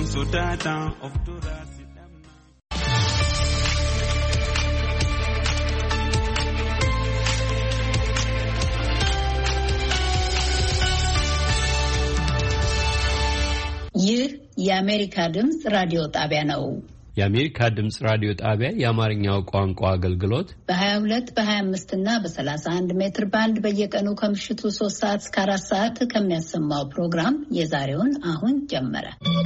sodata of Torah. ይህ የአሜሪካ ድምጽ ራዲዮ ጣቢያ ነው። የአሜሪካ ድምጽ ራዲዮ ጣቢያ የአማርኛው ቋንቋ አገልግሎት በ22 በ25 እና በ31 ሜትር ባንድ በየቀኑ ከምሽቱ 3 ሰዓት እስከ 4 ሰዓት ከሚያሰማው ፕሮግራም የዛሬውን አሁን ጀመረ።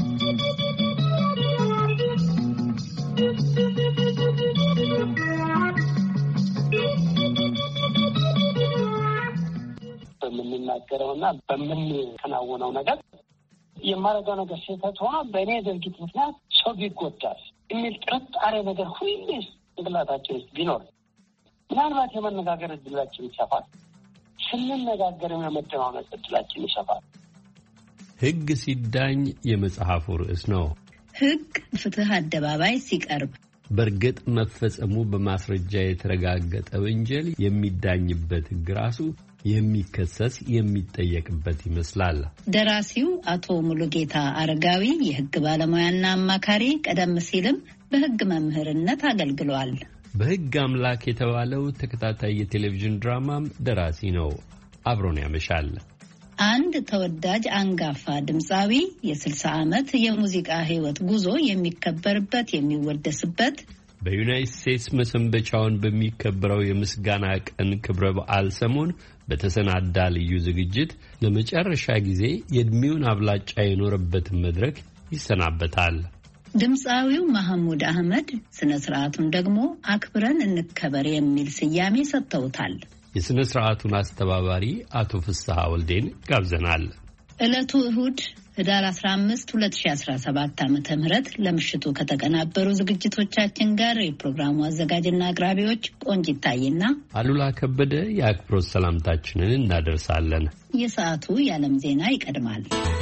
በምንናገረውና በምንከናወነው ነገር የማረጋው ነገር ስህተት ሆኖ በእኔ ድርጊት ምክንያት ሰው ቢጎዳል የሚል ጥርጣሬ ነገር ሁሌ ጭንቅላታችን ውስጥ ቢኖር ምናልባት የመነጋገር እድላችን ይሰፋል። ስንነጋገርም የመደማመጥ እድላችን ይሰፋል። ሕግ ሲዳኝ የመጽሐፉ ርዕስ ነው። ሕግ ፍትህ አደባባይ ሲቀርብ በእርግጥ መፈጸሙ በማስረጃ የተረጋገጠ ወንጀል የሚዳኝበት ሕግ ራሱ የሚከሰስ የሚጠየቅበት ይመስላል። ደራሲው አቶ ሙሉጌታ አረጋዊ የሕግ ባለሙያና አማካሪ፣ ቀደም ሲልም በሕግ መምህርነት አገልግሏል። በሕግ አምላክ የተባለው ተከታታይ የቴሌቪዥን ድራማም ደራሲ ነው። አብሮን ያመሻል። አንድ ተወዳጅ አንጋፋ ድምፃዊ የ60 ዓመት የሙዚቃ ሕይወት ጉዞ የሚከበርበት የሚወደስበት በዩናይትድ ስቴትስ መሰንበቻውን በሚከበረው የምስጋና ቀን ክብረ በዓል ሰሞን በተሰናዳ ልዩ ዝግጅት ለመጨረሻ ጊዜ የእድሜውን አብላጫ የኖረበትን መድረክ ይሰናበታል። ድምፃዊው መሐሙድ አህመድ ስነ ስርዓቱን ደግሞ አክብረን እንከበር የሚል ስያሜ ሰጥተውታል። የስነ ስርዓቱን አስተባባሪ አቶ ፍስሐ ወልዴን ጋብዘናል። ዕለቱ እሁድ ህዳር 15 2017 ዓ.ም ለምሽቱ ከተቀናበሩ ዝግጅቶቻችን ጋር የፕሮግራሙ አዘጋጅና አቅራቢዎች ቆንጂት ታዬና አሉላ ከበደ የአክብሮት ሰላምታችንን እናደርሳለን። የሰዓቱ የዓለም ዜና ይቀድማል።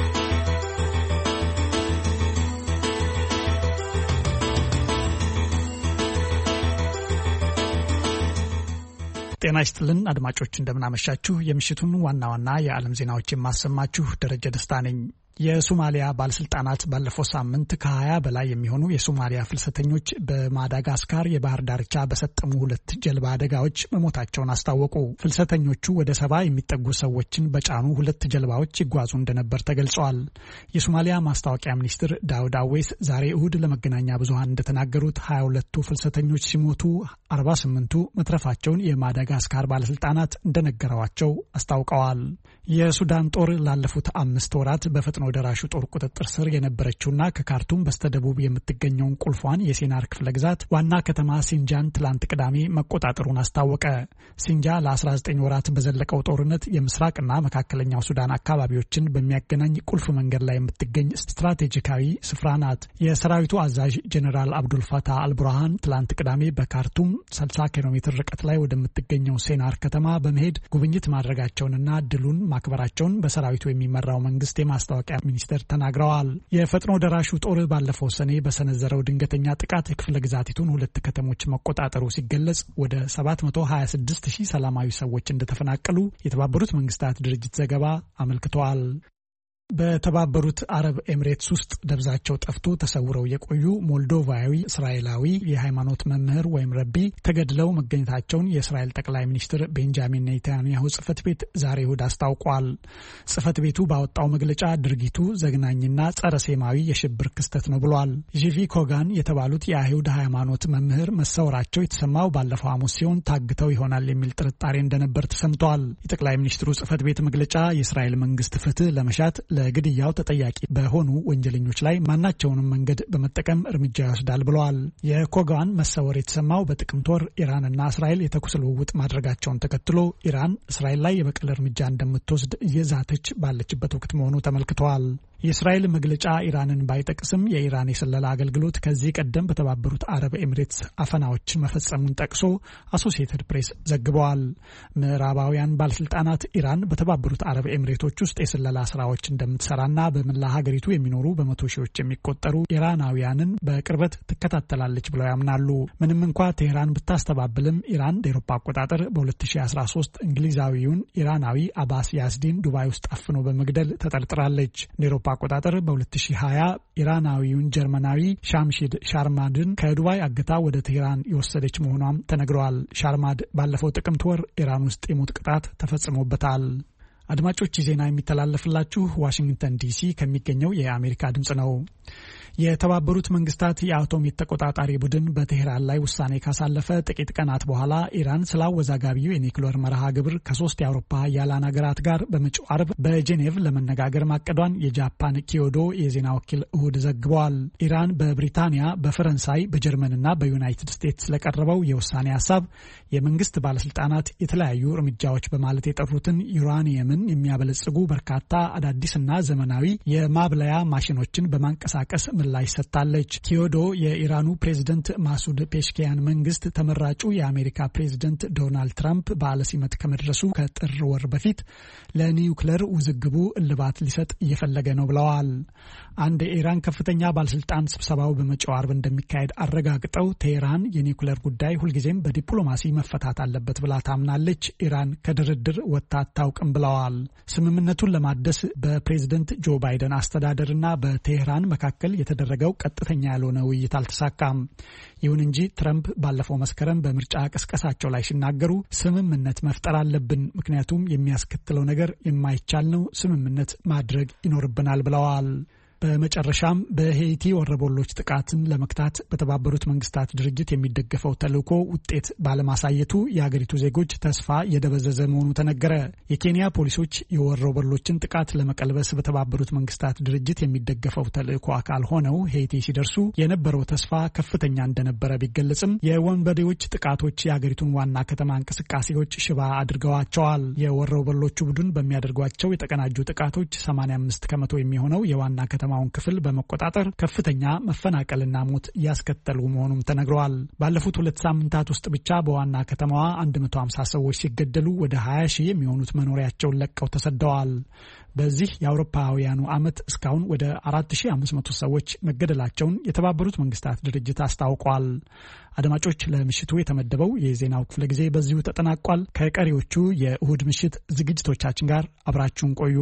ጤና ይስጥልን አድማጮች፣ እንደምናመሻችሁ። የምሽቱን ዋና ዋና የዓለም ዜናዎች የማሰማችሁ ደረጀ ደስታ ነኝ። የሶማሊያ ባለስልጣናት ባለፈው ሳምንት ከ20 በላይ የሚሆኑ የሶማሊያ ፍልሰተኞች በማዳጋስካር የባህር ዳርቻ በሰጠሙ 2 ጀልባ አደጋዎች መሞታቸውን አስታወቁ። ፍልሰተኞቹ ወደ 70 የሚጠጉ ሰዎችን በጫኑ 2 ጀልባዎች ይጓዙ እንደነበር ተገልጸዋል። የሶማሊያ ማስታወቂያ ሚኒስትር ዳውድ አዌስ ዛሬ እሁድ ለመገናኛ ብዙሃን እንደተናገሩት 22ቱ ፍልሰተኞች ሲሞቱ 48ቱ መትረፋቸውን የማዳጋስካር ባለስልጣናት እንደነገሯቸው አስታውቀዋል። የሱዳን ጦር ላለፉት 5 ወራት በፈጥኖ ደራሹ ጦር ቁጥጥር ስር የነበረችውና ከካርቱም በስተደቡብ የምትገኘውን ቁልፏን የሴናር ክፍለ ግዛት ዋና ከተማ ሲንጃን ትላንት ቅዳሜ መቆጣጠሩን አስታወቀ። ሲንጃ ለ19 ወራት በዘለቀው ጦርነት የምስራቅና መካከለኛው ሱዳን አካባቢዎችን በሚያገናኝ ቁልፍ መንገድ ላይ የምትገኝ ስትራቴጂካዊ ስፍራ ናት። የሰራዊቱ አዛዥ ጀኔራል አብዱልፋታህ አልቡርሃን ትላንት ቅዳሜ በካርቱም 60 ኪሎ ሜትር ርቀት ላይ ወደምትገኘው ሴናር ከተማ በመሄድ ጉብኝት ማድረጋቸውንና ድሉን ማክበራቸውን በሰራዊቱ የሚመራው መንግስት የማስታወቂያ ሚኒስተር ተናግረዋል። የፈጥኖ ደራሹ ጦር ባለፈው ሰኔ በሰነዘረው ድንገተኛ ጥቃት የክፍለ ግዛቲቱን 2 ከተሞች መቆጣጠሩ ሲገለጽ ወደ 726,000 ሰላማዊ ሰዎች እንደተፈናቀሉ የተባበሩት መንግስታት ድርጅት ዘገባ አመልክተዋል። በተባበሩት አረብ ኤሚሬትስ ውስጥ ደብዛቸው ጠፍቶ ተሰውረው የቆዩ ሞልዶቫዊ እስራኤላዊ የሃይማኖት መምህር ወይም ረቢ ተገድለው መገኘታቸውን የእስራኤል ጠቅላይ ሚኒስትር ቤንጃሚን ኔታንያሁ ጽህፈት ቤት ዛሬ እሁድ አስታውቋል። ጽህፈት ቤቱ ባወጣው መግለጫ ድርጊቱ ዘግናኝና ጸረ ሴማዊ የሽብር ክስተት ነው ብሏል። ዢቪ ኮጋን የተባሉት የአይሁድ ሃይማኖት መምህር መሰወራቸው የተሰማው ባለፈው ሐሙስ ሲሆን ታግተው ይሆናል የሚል ጥርጣሬ እንደነበር ተሰምቷል። የጠቅላይ ሚኒስትሩ ጽህፈት ቤት መግለጫ የእስራኤል መንግስት ፍትህ ለመሻት ለግድያው ተጠያቂ በሆኑ ወንጀለኞች ላይ ማናቸውንም መንገድ በመጠቀም እርምጃ ይወስዳል ብለዋል። የኮጋን መሰወር የተሰማው በጥቅምት ወር ኢራንና እስራኤል የተኩስ ልውውጥ ማድረጋቸውን ተከትሎ ኢራን እስራኤል ላይ የበቀል እርምጃ እንደምትወስድ እየዛተች ባለችበት ወቅት መሆኑ ተመልክተዋል። የእስራኤል መግለጫ ኢራንን ባይጠቅስም የኢራን የስለላ አገልግሎት ከዚህ ቀደም በተባበሩት አረብ ኤሚሬትስ አፈናዎች መፈጸሙን ጠቅሶ አሶሲኤትድ ፕሬስ ዘግበዋል። ምዕራባውያን ባለስልጣናት ኢራን በተባበሩት አረብ ኤሚሬቶች ውስጥ የስለላ ስራዎች እንደምትሰራና በመላ ሀገሪቱ የሚኖሩ በመቶ ሺዎች የሚቆጠሩ ኢራናውያንን በቅርበት ትከታተላለች ብለው ያምናሉ። ምንም እንኳ ቴህራን ብታስተባብልም ኢራን በአውሮፓ አቆጣጠር በ2013 እንግሊዛዊውን ኢራናዊ አባስ ያዝዲን ዱባይ ውስጥ አፍኖ በመግደል ተጠርጥራለች። አውሮፓ አቆጣጠር በ2020 ኢራናዊውን ጀርመናዊ ሻምሺድ ሻርማድን ከዱባይ አግታ ወደ ቴህራን የወሰደች መሆኗም ተነግሯል። ሻርማድ ባለፈው ጥቅምት ወር ኢራን ውስጥ የሞት ቅጣት ተፈጽሞበታል። አድማጮች ዜና የሚተላለፍላችሁ ዋሽንግተን ዲሲ ከሚገኘው የአሜሪካ ድምጽ ነው። የተባበሩት መንግስታት የአቶሚክ ተቆጣጣሪ ቡድን በቴህራን ላይ ውሳኔ ካሳለፈ ጥቂት ቀናት በኋላ ኢራን ስላወዛጋቢው የኒውክሌር መርሃ ግብር ከ3 የአውሮፓ ሀያላን ሀገራት ጋር በመጪው አርብ በጄኔቭ ለመነጋገር ማቀዷን የጃፓን ኪዮዶ የዜና ወኪል እሁድ ዘግበዋል። ኢራን በብሪታንያ፣ በፈረንሳይ፣ በጀርመንና በዩናይትድ ስቴትስ ስለቀረበው የውሳኔ ሀሳብ የመንግስት ባለስልጣናት የተለያዩ እርምጃዎች በማለት የጠሩትን ዩራኒየምን የሚያበለጽጉ በርካታ አዳዲስና ዘመናዊ የማብለያ ማሽኖችን በማንቀሳቀስ ምላሽ ሰጥታለች። ኪዮዶ የኢራኑ ፕሬዝደንት ማሱድ ፔሽኪያን መንግስት ተመራጩ የአሜሪካ ፕሬዝደንት ዶናልድ ትራምፕ በዓለ ሲመት ከመድረሱ ከጥር ወር በፊት ለኒውክሌር ውዝግቡ እልባት ሊሰጥ እየፈለገ ነው ብለዋል። አንድ የኢራን ከፍተኛ ባለስልጣን ስብሰባው በመጪው አርብ እንደሚካሄድ አረጋግጠው ቴህራን የኒውክሌር ጉዳይ ሁልጊዜም በዲፕሎማሲ መፈታት አለበት ብላ ታምናለች፣ ኢራን ከድርድር ወጥታ አታውቅም ብለዋል። ስምምነቱን ለማደስ በፕሬዝደንት ጆ ባይደን አስተዳደርና በቴህራን መካከል የተደረገው ቀጥተኛ ያልሆነ ውይይት አልተሳካም። ይሁን እንጂ ትራምፕ ባለፈው መስከረም በምርጫ ቅስቀሳቸው ላይ ሲናገሩ ስምምነት መፍጠር አለብን፣ ምክንያቱም የሚያስከትለው ነገር የማይቻል ነው፣ ስምምነት ማድረግ ይኖርብናል ብለዋል። በመጨረሻም በሄይቲ ወረቦሎች ጥቃትን ለመክታት በተባበሩት መንግስታት ድርጅት የሚደገፈው ተልዕኮ ውጤት ባለማሳየቱ የሀገሪቱ ዜጎች ተስፋ የደበዘዘ መሆኑ ተነገረ። የኬንያ ፖሊሶች የወረቦሎችን ጥቃት ለመቀልበስ በተባበሩት መንግስታት ድርጅት የሚደገፈው ተልዕኮ አካል ሆነው ሄይቲ ሲደርሱ የነበረው ተስፋ ከፍተኛ እንደነበረ ቢገለጽም የወንበዴዎች ጥቃቶች የሀገሪቱን ዋና ከተማ እንቅስቃሴዎች ሽባ አድርገዋቸዋል። የወረቦሎቹ ቡድን በሚያደርጓቸው የተቀናጁ ጥቃቶች 85 ከመቶ የሚሆነው የዋና ከተማውን ክፍል በመቆጣጠር ከፍተኛ መፈናቀልና ሞት እያስከተሉ መሆኑም ተነግረዋል። ባለፉት 2 ሳምንታት ውስጥ ብቻ በዋና ከተማዋ 150 ሰዎች ሲገደሉ ወደ 20 ሺህ የሚሆኑት መኖሪያቸውን ለቀው ተሰደዋል። በዚህ የአውሮፓውያኑ ዓመት እስካሁን ወደ 4500 ሰዎች መገደላቸውን የተባበሩት መንግስታት ድርጅት አስታውቋል። አድማጮች፣ ለምሽቱ የተመደበው የዜናው ክፍለ ጊዜ በዚሁ ተጠናቋል። ከቀሪዎቹ የእሁድ ምሽት ዝግጅቶቻችን ጋር አብራችሁን ቆዩ።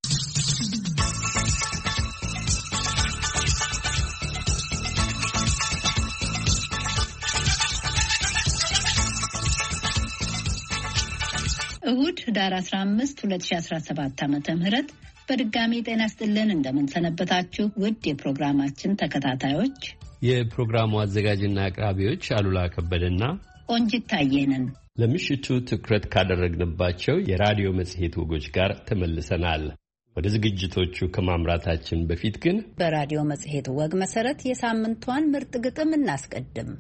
እሁድ ህዳር 15 2017 ዓ.ም በድጋሚ ጤና ይስጥልን። እንደምንሰነበታችሁ ውድ የፕሮግራማችን ተከታታዮች። የፕሮግራሙ አዘጋጅና አቅራቢዎች አሉላ ከበደና ቆንጂት ታየነን። ለምሽቱ ትኩረት ካደረግንባቸው የራዲዮ መጽሔት ወጎች ጋር ተመልሰናል። ወደ ዝግጅቶቹ ከማምራታችን በፊት ግን በራዲዮ መጽሔት ወግ መሰረት የሳምንቷን ምርጥ ግጥም እናስቀድም።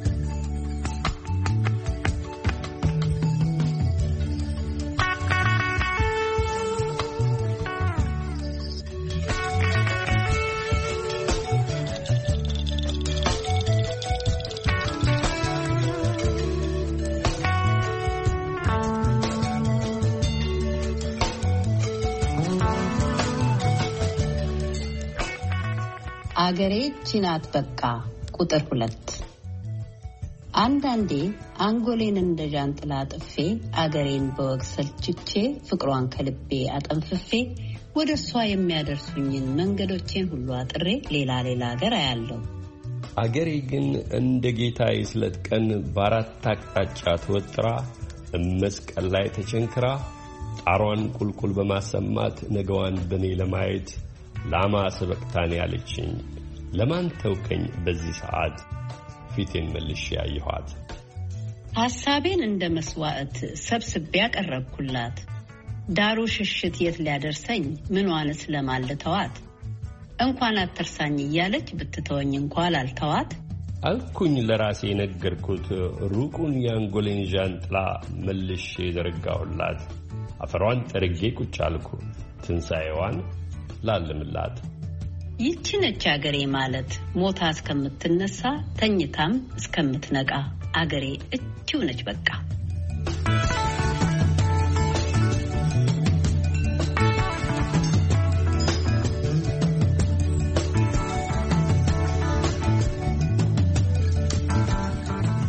አገሬ ቺናት በቃ ቁጥር 2 አንዳንዴ አንጎሌን እንደ ጃንጥላ ጥፌ አገሬን በወግ ሰልችቼ ፍቅሯን ከልቤ አጠንፍፌ ወደ እሷ የሚያደርሱኝን መንገዶቼን ሁሉ አጥሬ ሌላ አገር አያለው። አገሬ ግን እንደ ጌታ የስለት ቀን በአራት አቅጣጫ ተወጥራ መስቀል ላይ ተቸንክራ ጣሯን ቁልቁል በማሰማት ነገዋን በኔ ለማየት ላማ ሰበቅታኔ ያለችኝ ለማን ተውከኝ በዚህ ሰዓት ፊቴን መልሼ ያየኋት። ሐሳቤን እንደ መስዋዕት ሰብስቤ ያቀረብኩላት ዳሩ ሽሽት የት ሊያደርሰኝ ምንዋንስ ለማልተዋት እንኳን አትርሳኝ እያለች ብትተወኝ እንኳን አልተዋት አልኩኝ ለራሴ ነገርኩት ሩቁን ያንጎሌን ዣንጥላ መልሼ ዘረጋሁላት። አፈሯን ጠርጌ ቁጭ አልኩ ትንሣኤዋን ላለምላት። ይህች ነች አገሬ ማለት ሞታ እስከምትነሳ ተኝታም እስከምትነቃ አገሬ እቺው ነች በቃ።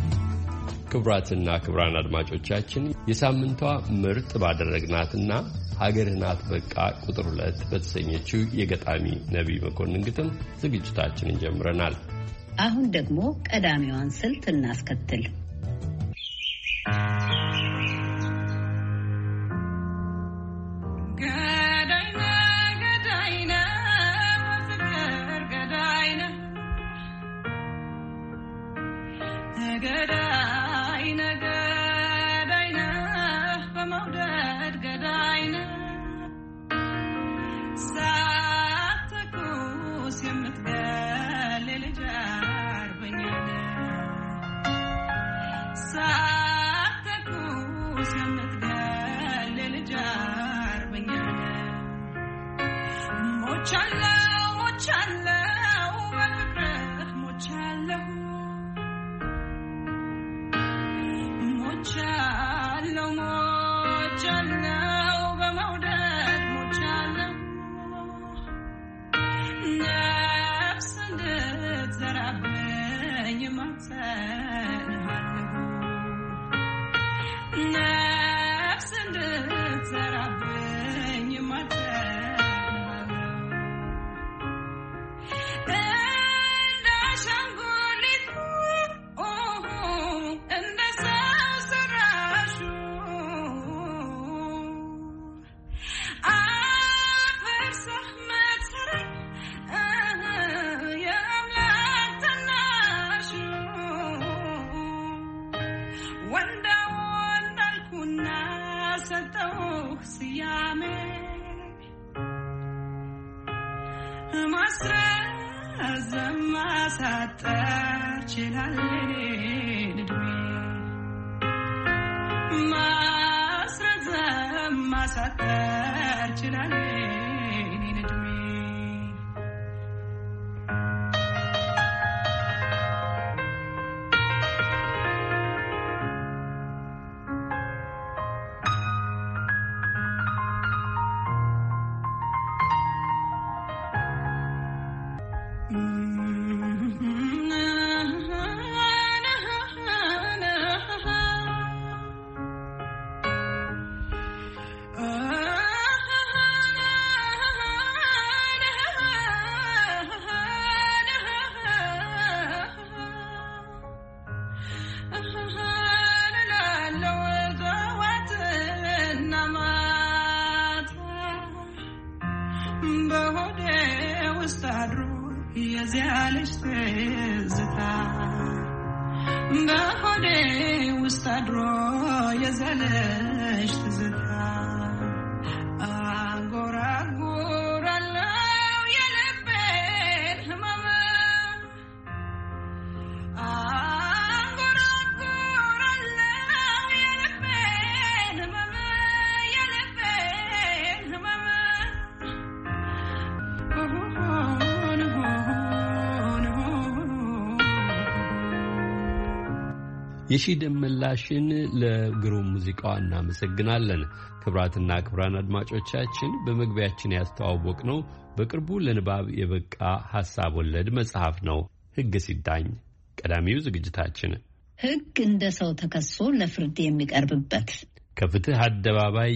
ክቡራትና ክቡራን አድማጮቻችን የሳምንቷ ምርጥ ባደረግናትና ሀገርህ ናት በቃ ቁጥር 2 በተሰኘችው የገጣሚ ነቢይ መኮንን ግጥም ዝግጅታችንን ጀምረናል። አሁን ደግሞ ቀዳሚዋን ስልት እናስከትል። የሺ ደመላሽን ለግሩም ሙዚቃዋ እናመሰግናለን። ክብራትና ክብራን አድማጮቻችን በመግቢያችን ያስተዋወቅነው በቅርቡ ለንባብ የበቃ ሐሳብ ወለድ መጽሐፍ ነው፣ ሕግ ሲዳኝ። ቀዳሚው ዝግጅታችን ሕግ እንደ ሰው ተከሶ ለፍርድ የሚቀርብበት ከፍትህ አደባባይ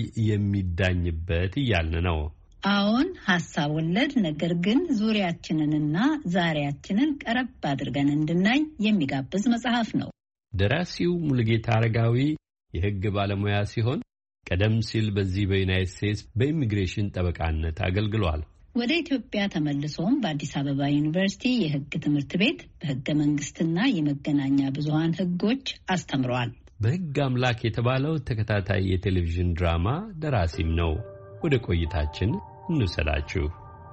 የሚዳኝበት እያልን ነው። አዎን፣ ሐሳብ ወለድ ነገር ግን ዙሪያችንንና ዛሬያችንን ቀረብ አድርገን እንድናይ የሚጋብዝ መጽሐፍ ነው። ደራሲው ሙሉጌታ አረጋዊ የሕግ ባለሙያ ሲሆን ቀደም ሲል በዚህ በዩናይትድ ስቴትስ በኢሚግሬሽን ጠበቃነት አገልግሏል። ወደ ኢትዮጵያ ተመልሶም በአዲስ አበባ ዩኒቨርሲቲ የሕግ ትምህርት ቤት በሕገ መንግስትና የመገናኛ ብዙሃን ሕጎች አስተምሯል። በሕግ አምላክ የተባለው ተከታታይ የቴሌቪዥን ድራማ ደራሲም ነው። ወደ ቆይታችን እንውሰዳችሁ።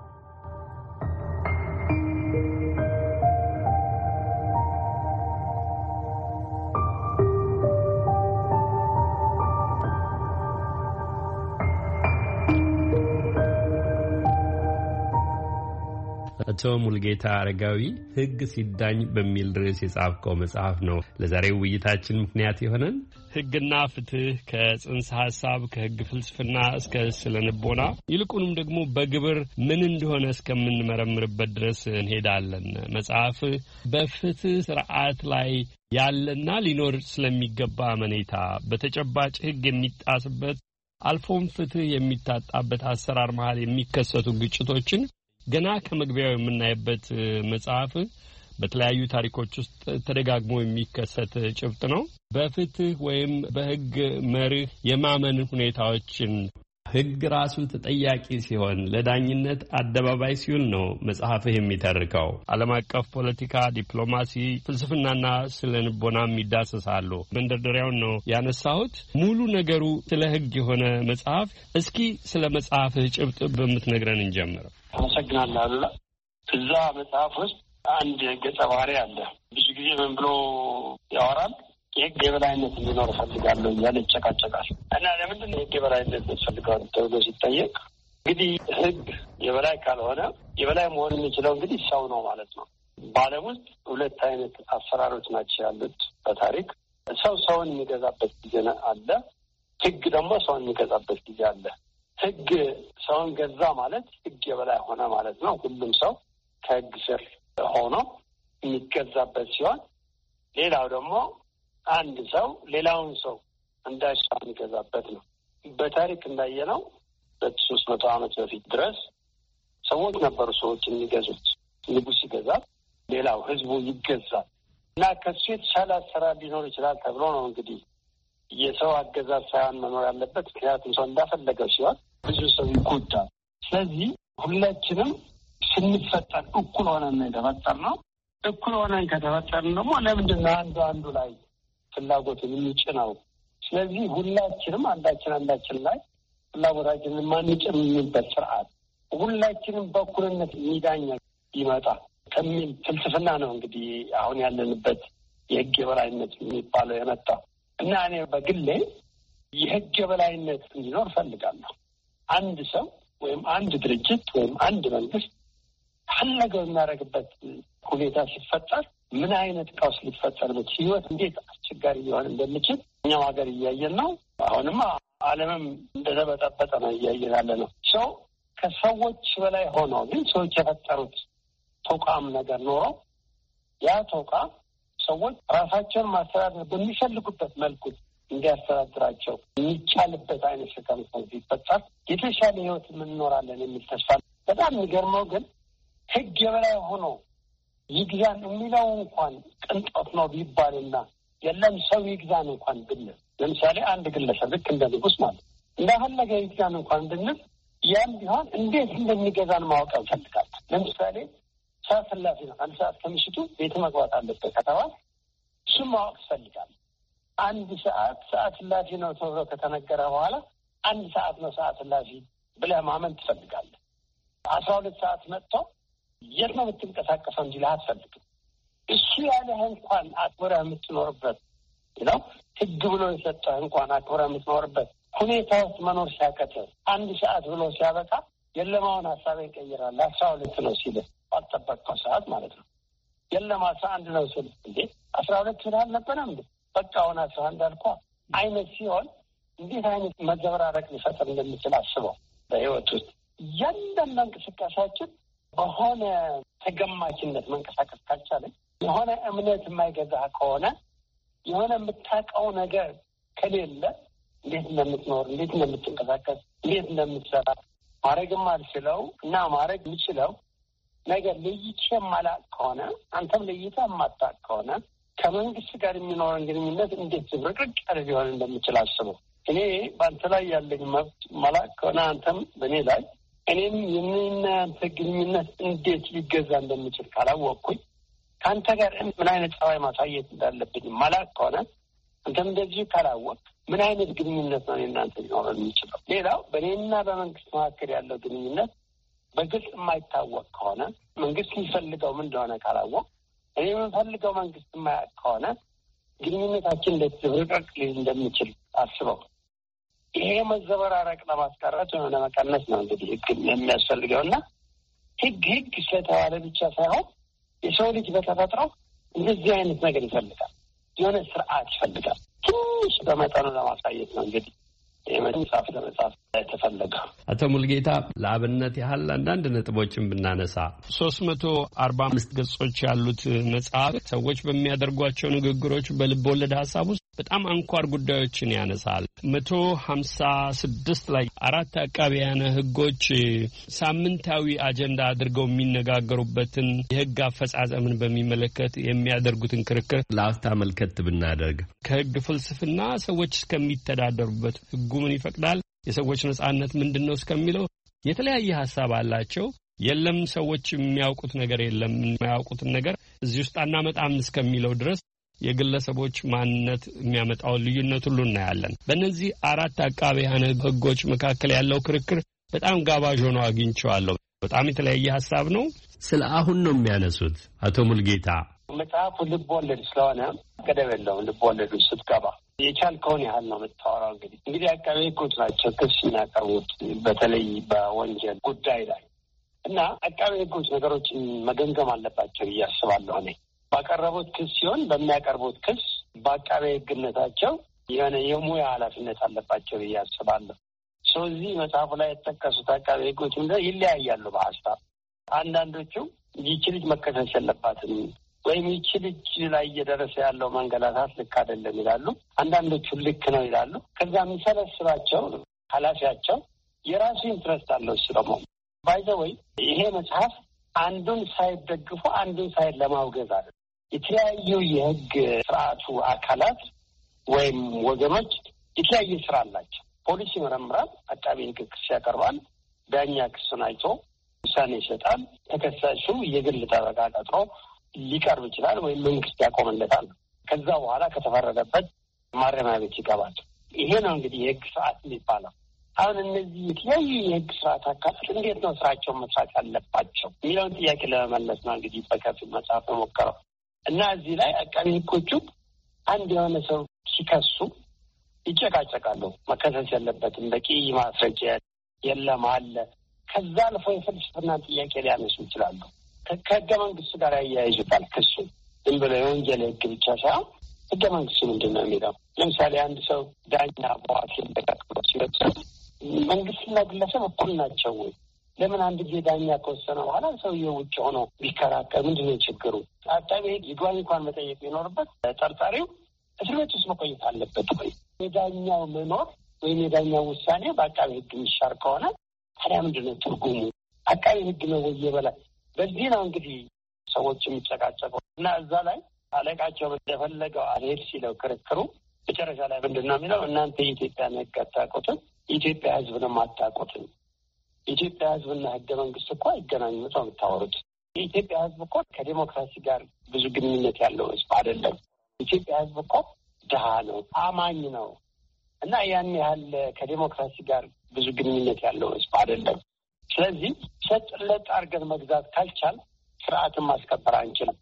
አቶ ሙሉጌታ አረጋዊ ሕግ ሲዳኝ በሚል ርዕስ የጻፍከው መጽሐፍ ነው ለዛሬው ውይይታችን ምክንያት የሆነን። ሕግና ፍትህ ከጽንሰ ሐሳብ ከሕግ ፍልስፍና እስከ ስለንቦና ይልቁንም ደግሞ በግብር ምን እንደሆነ እስከምንመረምርበት ድረስ እንሄዳለን። መጽሐፍ በፍትህ ስርዓት ላይ ያለና ሊኖር ስለሚገባ አመኔታ፣ በተጨባጭ ሕግ የሚጣስበት አልፎም ፍትህ የሚታጣበት አሰራር መሃል የሚከሰቱ ግጭቶችን ገና ከመግቢያው የምናይበት መጽሐፍ በተለያዩ ታሪኮች ውስጥ ተደጋግሞ የሚከሰት ጭብጥ ነው። በፍትህ ወይም በህግ መርህ የማመን ሁኔታዎችን ህግ ራሱ ተጠያቂ ሲሆን ለዳኝነት አደባባይ ሲውል ነው መጽሐፍህ የሚተርከው። ዓለም አቀፍ ፖለቲካ፣ ዲፕሎማሲ፣ ፍልስፍናና ስለ ልቦናም ይዳሰሳሉ። መንደርደሪያውን ነው ያነሳሁት። ሙሉ ነገሩ ስለ ህግ የሆነ መጽሐፍ። እስኪ ስለ መጽሐፍህ ጭብጥ በምትነግረን እንጀምር። አመሰግናለሁ አሉላ። እዛ መጽሐፍ ውስጥ አንድ ገጸ ባህሪ አለ። ብዙ ጊዜ ምን ብሎ ያወራል? የህግ የበላይነት እንዲኖር እፈልጋለሁ እያለ ይጨቃጨቃል። እና ለምንድን ነው የህግ የበላይነት ያስፈልጋል ተብሎ ሲጠየቅ እንግዲህ ህግ የበላይ ካልሆነ የበላይ መሆን የሚችለው እንግዲህ ሰው ነው ማለት ነው። በዓለም ውስጥ ሁለት አይነት አሰራሮች ናቸው ያሉት በታሪክ። ሰው ሰውን የሚገዛበት ጊዜ አለ፣ ህግ ደግሞ ሰውን የሚገዛበት ጊዜ አለ። ህግ ሰውን ገዛ ማለት ህግ የበላይ ሆነ ማለት ነው። ሁሉም ሰው ከህግ ስር ሆኖ የሚገዛበት ሲሆን፣ ሌላው ደግሞ አንድ ሰው ሌላውን ሰው እንዳሻው የሚገዛበት ነው። በታሪክ እንዳየነው 300 ዓመት በፊት ድረስ ሰዎች ነበሩ ሰዎች የሚገዙት። ንጉስ ይገዛል፣ ሌላው ህዝቡ ይገዛል። እና ከሱ የተሻለ አሰራር ሊኖር ይችላል ተብሎ ነው እንግዲህ የሰው አገዛዝ ሳይሆን መኖር ያለበት። ምክንያቱም ሰው እንዳፈለገው ሲሆን ብዙ ሰው ይጎዳል። ስለዚህ ሁላችንም ስንፈጠር እኩል ሆነን ነው የተፈጠርነው። እኩል ሆነን ከተፈጠርን ደግሞ ለምንድን ነው አንዱ ላይ ፍላጎትን የሚጭነው? ስለዚህ ሁላችንም አንዳችን ላይ ፍላጎታችንን የማንጭንበት ስርዓት ሁላችንም በእኩልነት የሚዳኛ ይመጣ ከሚል ፍልስፍና ነው እንግዲህ አሁን ያለንበት የህግ የበላይነት የሚባለው የመጣው። እና እኔ በግሌ የህግ የበላይነት እንዲኖር ፈልጋለሁ። አንድ ሰው ወይም አንድ ድርጅት ወይም አንድ መንግስት ፈለገው የሚያደርግበት ሁኔታ ሲፈጠር ምን አይነት ቀውስ ሊፈጠር ነው? ህይወት እንዴት አስቸጋሪ ሊሆን እንደሚችል እኛው ሀገር እያየን ነው። አሁንማ ዓለምም እንደተበጠበጠ ነው እያየን ያለ ነው። ሰው ከሰዎች በላይ ሆኖ ግን ሰዎች የፈጠሩት ተቋም ነገር ኖሮ ያ ተቋም ሰዎች ራሳቸውን ማስተዳደር በሚፈልጉበት መልኩ እንዲያስተዳድራቸው የሚቻልበት አይነት ስከምሰው ሲፈጠር የተሻለ ህይወት እንኖራለን የሚል ተስፋ። በጣም የሚገርመው ግን ህግ የበላይ ሆኖ ይግዛን የሚለው እንኳን ቅንጦት ነው ቢባልና የለም ሰው ይግዛን እንኳን ብንል፣ ለምሳሌ አንድ ግለሰብ ልክ እንደ ንጉስ ማለት እንደፈለገ ይግዛን እንኳን ብንል ያም ቢሆን እንዴት እንደሚገዛን ማወቅ እንፈልጋለን። ለምሳሌ ሰዓት እላፊ ነው። አንድ ሰዓት ከምሽቱ ቤት መግባት አለበት ከተባለ እሱም ማወቅ ይፈልጋል። አንድ ሰዓት እላፊ ነው ተብሎ ከተነገረ በኋላ 1 ሰዓት ነው ሰዓት እላፊ ብለህ ማመን ትፈልጋለህ። 12 ሰዓት መጥቶ የት ነው የምትንቀሳቀሰው እንዲልህ አትፈልግም። እሱ ያለህ እንኳን አክብረህ የምትኖርበት ነው። ህግ ብሎ የሰጠህ እንኳን አክብረህ የምትኖርበት ሁኔታ ውስጥ መኖር ሲያቀትህ 1 ሰዓት ብሎ ሲያበቃ የለማውን ሀሳብ ይቀይራል። 12 ነው ሲልህ ባልጠበቅከው ሰዓት ማለት ነው። የለም 11 ነው ሲል እንዴ 12 ሲል አልነበረም እንዴ በቃ አሁን 11 አልኳ አይነት ሲሆን እንዴት አይነት መዘበራረቅ ሊፈጠር እንደሚችል አስበው። በህይወት ውስጥ እያንዳንዱ እንቅስቃሴያችን በሆነ ተገማችነት መንቀሳቀስ ካልቻለ፣ የሆነ እምነት የማይገዛ ከሆነ፣ የሆነ የምታውቀው ነገር ከሌለ እንዴት እንደምትኖር፣ እንዴት እንደምትንቀሳቀስ፣ እንዴት እንደምትሰራ ማድረግም አልችለው እና ማድረግ የምችለው ነገር ለይቼ የማላውቅ ከሆነ፣ አንተም ለይተህ የማታውቅ ከሆነ ከመንግስት ጋር የሚኖረን ግንኙነት እንዴት ዝብርቅርቅ ያለ ሊሆን እንደሚችል አስበው። እኔ በአንተ ላይ ያለኝ መብት ማላውቅ ከሆነ አንተም በእኔ ላይ፣ እኔም የምናንተ ግንኙነት እንዴት ሊገዛ እንደሚችል ካላወቅኩኝ፣ ከአንተ ጋር ምን አይነት ጸባይ ማሳየት እንዳለብኝ ማላውቅ ከሆነ፣ አንተም እንደዚህ ካላወቅ ምን አይነት ግንኙነት ነው እናንተ ሊኖረን የሚችለው? ሌላው በእኔና በመንግስት መካከል ያለው ግንኙነት በግልጽ የማይታወቅ ከሆነ፣ መንግስት የሚፈልገው ምን እንደሆነ ካላወቅ፣ እኔ የምንፈልገው መንግስት የማያውቅ ከሆነ ግንኙነታችን እንዴት ዝብርቅርቅ ሊል እንደሚችል አስበው። ይሄ መዘበራረቅ ለማስቀረት ወይም ለመቀነስ ነው እንግዲህ ህግ የሚያስፈልገው። እና ህግ ስለተባለ ብቻ ሳይሆን የሰው ልጅ በተፈጥሮ እንደዚህ አይነት ነገር ይፈልጋል። የሆነ ስርዓት ይፈልጋል። ትንሽ በመጠኑ ለማሳየት ነው እንግዲህ መጽሐፍ ለመጽሐፍ የተፈለገው። አቶ ሙልጌታ ለአብነት ያህል አንዳንድ ነጥቦችን ብናነሳ 345 ገጾች ያሉት መጽሐፍ ሰዎች በሚያደርጓቸው ንግግሮች፣ በልብ ወለድ ሀሳብ ውስጥ በጣም አንኳር ጉዳዮችን ያነሳል። 156 ላይ 4 አቃቢያነ ሕጎች ሳምንታዊ አጀንዳ አድርገው የሚነጋገሩበትን የሕግ አፈጻጸምን በሚመለከት የሚያደርጉትን ክርክር ለአፍታ መልከት ብናደርግ ከሕግ ፍልስፍና ሰዎች እስከሚተዳደሩበት ሕጉ ምን ይፈቅዳል፣ የሰዎች ነጻነት ምንድነው እስከሚለው የተለያየ ሐሳብ አላቸው። የለም ሰዎች የሚያውቁት ነገር የለም የማያውቁትን ነገር እዚህ ውስጥ አናመጣም እስከሚለው ድረስ የግለሰቦች ማንነት የሚያመጣው ልዩነት ሁሉ እናያለን። በእነዚህ 4 አቃቢያነ ሕጎች መካከል ያለው ክርክር በጣም ጋባዥ ሆኖ አግኝቼዋለሁ። በጣም የተለያየ ሐሳብ ነው። ስለ አሁን ነው የሚያነሱት አቶ ሙልጌታ። መጽሐፉ ልብ ወለድ ስለሆነ ገደብ የለውም። ልብ ወለዱ ስትገባ የቻልከውን ያህል ነው የምታወራው። እንግዲህ አቃቤ ሕጎች ናቸው ክስ የሚያቀርቡት በተለይ በወንጀል ጉዳይ ላይ እና አቃቤ ሕጎች ነገሮችን መገምገም አለባቸው ብዬ አስባለሁ። እኔ ባቀረቡት ክስ ሲሆን በሚያቀርቡት ክስ በአቃቤ ሕግነታቸው የሆነ የሙያ ኃላፊነት አለባቸው ብዬ አስባለሁ። ስለዚህ መጽሐፉ ላይ የተጠቀሱት አቃቤ ሕጎች ይለያያሉ በሀሳብ። አንዳንዶቹ ይቺ ልጅ መከሰስ የለባትም ወይም ይቺ ልጅ ላይ እየደረሰ ያለው መንገላታት ልክ አይደለም ይላሉ። አንዳንዶቹ ልክ ነው ይላሉ። ከዛ የሚሰበስባቸው ኃላፊያቸው የራሱ ኢንትረስት አለው። እሱ ደግሞ ባይዘወይ ይሄ መጽሐፍ አንዱን ሳይድ ደግፎ አንዱን ሳይድ ለማውገዝ አለ። የተለያዩ የሕግ ስርዓቱ አካላት ወይም ወገኖች የተለያየ ስራ አላቸው። ፖሊስ ይመረምራል፣ አቃቤ ሕግ ክስ ያቀርባል፣ ዳኛ ክሱን አይቶ ውሳኔ ይሰጣል። ተከሳሹ የግል ጠበቃ ቀጥሮ ሊቀርብ ይችላል ወይም መንግስት ያቆምለታል። ከዛ በኋላ ከተፈረደበት ማረሚያ ቤት ይገባል። ይሄ ነው እንግዲህ የሕግ ስርዓት የሚባለው። አሁን እነዚህ የተለያዩ የሕግ ስርዓት አካላት እንዴት ነው ስራቸውን መስራት ያለባቸው የሚለውን ጥያቄ ለመመለስ ነው እንግዲህ በከፊል መጽሐፍ የሞከረው እና እዚህ ላይ አቃቤ ሕጎቹ አንድ የሆነ ሰው ሲከሱ ይጨቃጨቃሉ። መከሰስ ያለበትም በቂ ማስረጃ የለም አለ። ከዛ አልፎ የፍልስፍና ጥያቄ ሊያነሱ ይችላሉ። ከህገ መንግስቱ ጋር ያያይዙታል። ክሱ ዝም ብሎ የወንጀል ሕግ ብቻ ሳይሆን ህገ መንግስቱ ምንድን ነው የሚለው። ለምሳሌ አንድ ሰው ዳኛ በዋስ ተቀጥሎ ሲወሰን መንግስትና ግለሰብ እኩል ናቸው ወይ? ለምን አንድ ጊዜ ዳኛ ከወሰነ በኋላ ሰውዬው ውጭ ሆኖ ቢከራከር ምንድን ነው ችግሩ? አቃቤ ሕግ ይግባኝ እንኳን መጠየቅ ቢኖርበት ጠርጣሪው እስር ቤት ውስጥ መቆየት አለበት ወይ? የዳኛው መኖር ወይም የዳኛው ውሳኔ በአቃቤ ሕግ የሚሻር ከሆነ ታዲያ ምንድን ነው ትርጉሙ? አቃቤ ሕግ ነው ወይ የበላይ? በዚህ ነው እንግዲህ ሰዎች የሚጨቃጨቁ እና እዛ ላይ አለቃቸው እንደፈለገው አልሄድ ሲለው ክርክሩ መጨረሻ ላይ ምንድን ነው የሚለው? እናንተ የኢትዮጵያን ሕግ አታውቁትም፣ የኢትዮጵያ ሕዝብንም አታውቁትም። የኢትዮጵያ ሕዝብና ሕገ መንግስት እኮ አይገናኙም ነው የምታወሩት። የኢትዮጵያ ሕዝብ እኮ ከዴሞክራሲ ጋር ብዙ ግንኙነት ያለው ሕዝብ አይደለም። የኢትዮጵያ ሕዝብ እኮ ድሃ ነው፣ አማኝ ነው እና ያን ያህል ከዴሞክራሲ ጋር ብዙ ግንኙነት ያለው ሕዝብ አይደለም። ስለዚህ ሰጥለጥ አድርገን መግዛት ካልቻል ስርዓትን ማስከበር አንችልም።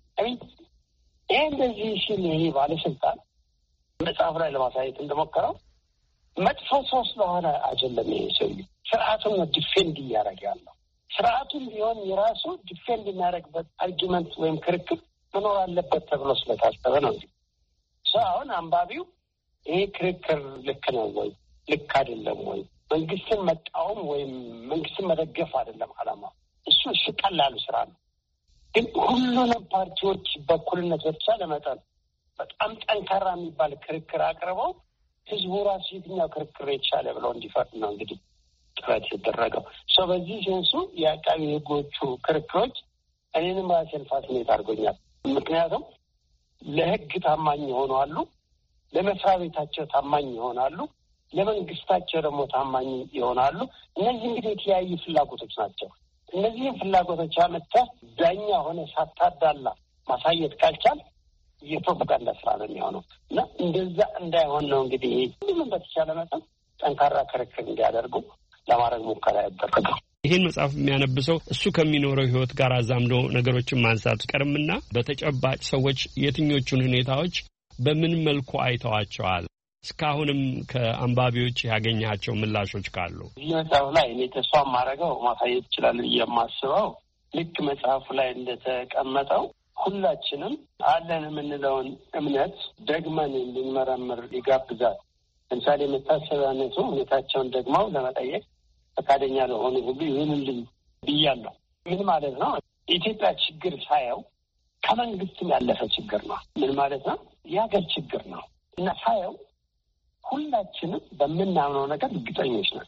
ይሄ እንደዚህ ሲል ይሄ ባለስልጣን መጽሐፍ ላይ ለማሳየት እንደሞከረው መጥፎ ሰው ስለሆነ አይደለም። ይሄ ሰው ስርዓቱን ነው ዲፌንድ እያደረገ ያለው። ስርዓቱን ቢሆን የራሱ ዲፌንድ የሚያደርግበት አርጊመንት ወይም ክርክር መኖር አለበት ተብሎ ስለታሰበ ነው። ሰው አሁን አንባቢው ይሄ ክርክር ልክ ነው ወይ ልክ አይደለም ወይ መንግስትን መቃወም ወይም መንግስትን መደገፍ አይደለም አላማ። እሱ ቀላሉ ስራ ነው። ግን ሁሉንም ፓርቲዎች በኩልነት በተቻለ መጠን በጣም ጠንካራ የሚባል ክርክር አቅርበው ህዝቡ ራሱ የትኛው ክርክር የተሻለ ብለው እንዲፈርድ ነው እንግዲህ ጥረት የተደረገው። ሰው በዚህ ሴንሱ የአቃቤ ሕጎቹ ክርክሮች እኔንም ራሴን ፋሲኔት አድርጎኛል። ምክንያቱም ለህግ ታማኝ ይሆናሉ፣ ለመስሪያ ቤታቸው ታማኝ ይሆናሉ፣ ለመንግስታቸው ደግሞ ታማኝ ይሆናሉ። እነዚህ እንግዲህ የተለያዩ ፍላጎቶች ናቸው። እነዚህም ፍላጎቶች አመጣህ ዳኛ ሆነ ሳታዳላ ማሳየት ካልቻል የፕሮፓጋንዳ ስራ ነው የሚሆነው እና እንደዛ እንዳይሆን ነው እንግዲህ ሁሉም በተቻለ መጠን ጠንካራ ክርክር እንዲያደርጉ ለማድረግ ሙከራ ያደረገው። ይህን መጽሐፍ የሚያነብሰው እሱ ከሚኖረው ህይወት ጋር አዛምዶ ነገሮችን ማንሳት ቀርምና በተጨባጭ ሰዎች የትኞቹን ሁኔታዎች በምን መልኩ አይተዋቸዋል? እስካሁንም ከአንባቢዎች ያገኛቸው ምላሾች ካሉ ይህ መጽሐፍ ላይ እኔ ተስፋ ማድረገው ማሳየት ይችላል የማስበው ልክ መጽሐፉ ላይ እንደተቀመጠው ሁላችንም አለን የምንለውን እምነት ደግመን እንድንመረምር ይጋብዛል። ለምሳሌ መታሰቢያነቱ ሁኔታቸውን ደግመው ለመጠየቅ ፈቃደኛ ለሆኑ ሁሉ ይሁንልኝ ብያለሁ። ምን ማለት ነው? የኢትዮጵያ ችግር ሳየው ከመንግስትም ያለፈ ችግር ነው። ምን ማለት ነው? የሀገር ችግር ነው። እና ሳየው ሁላችንም በምናምነው ነገር እርግጠኞች ነን።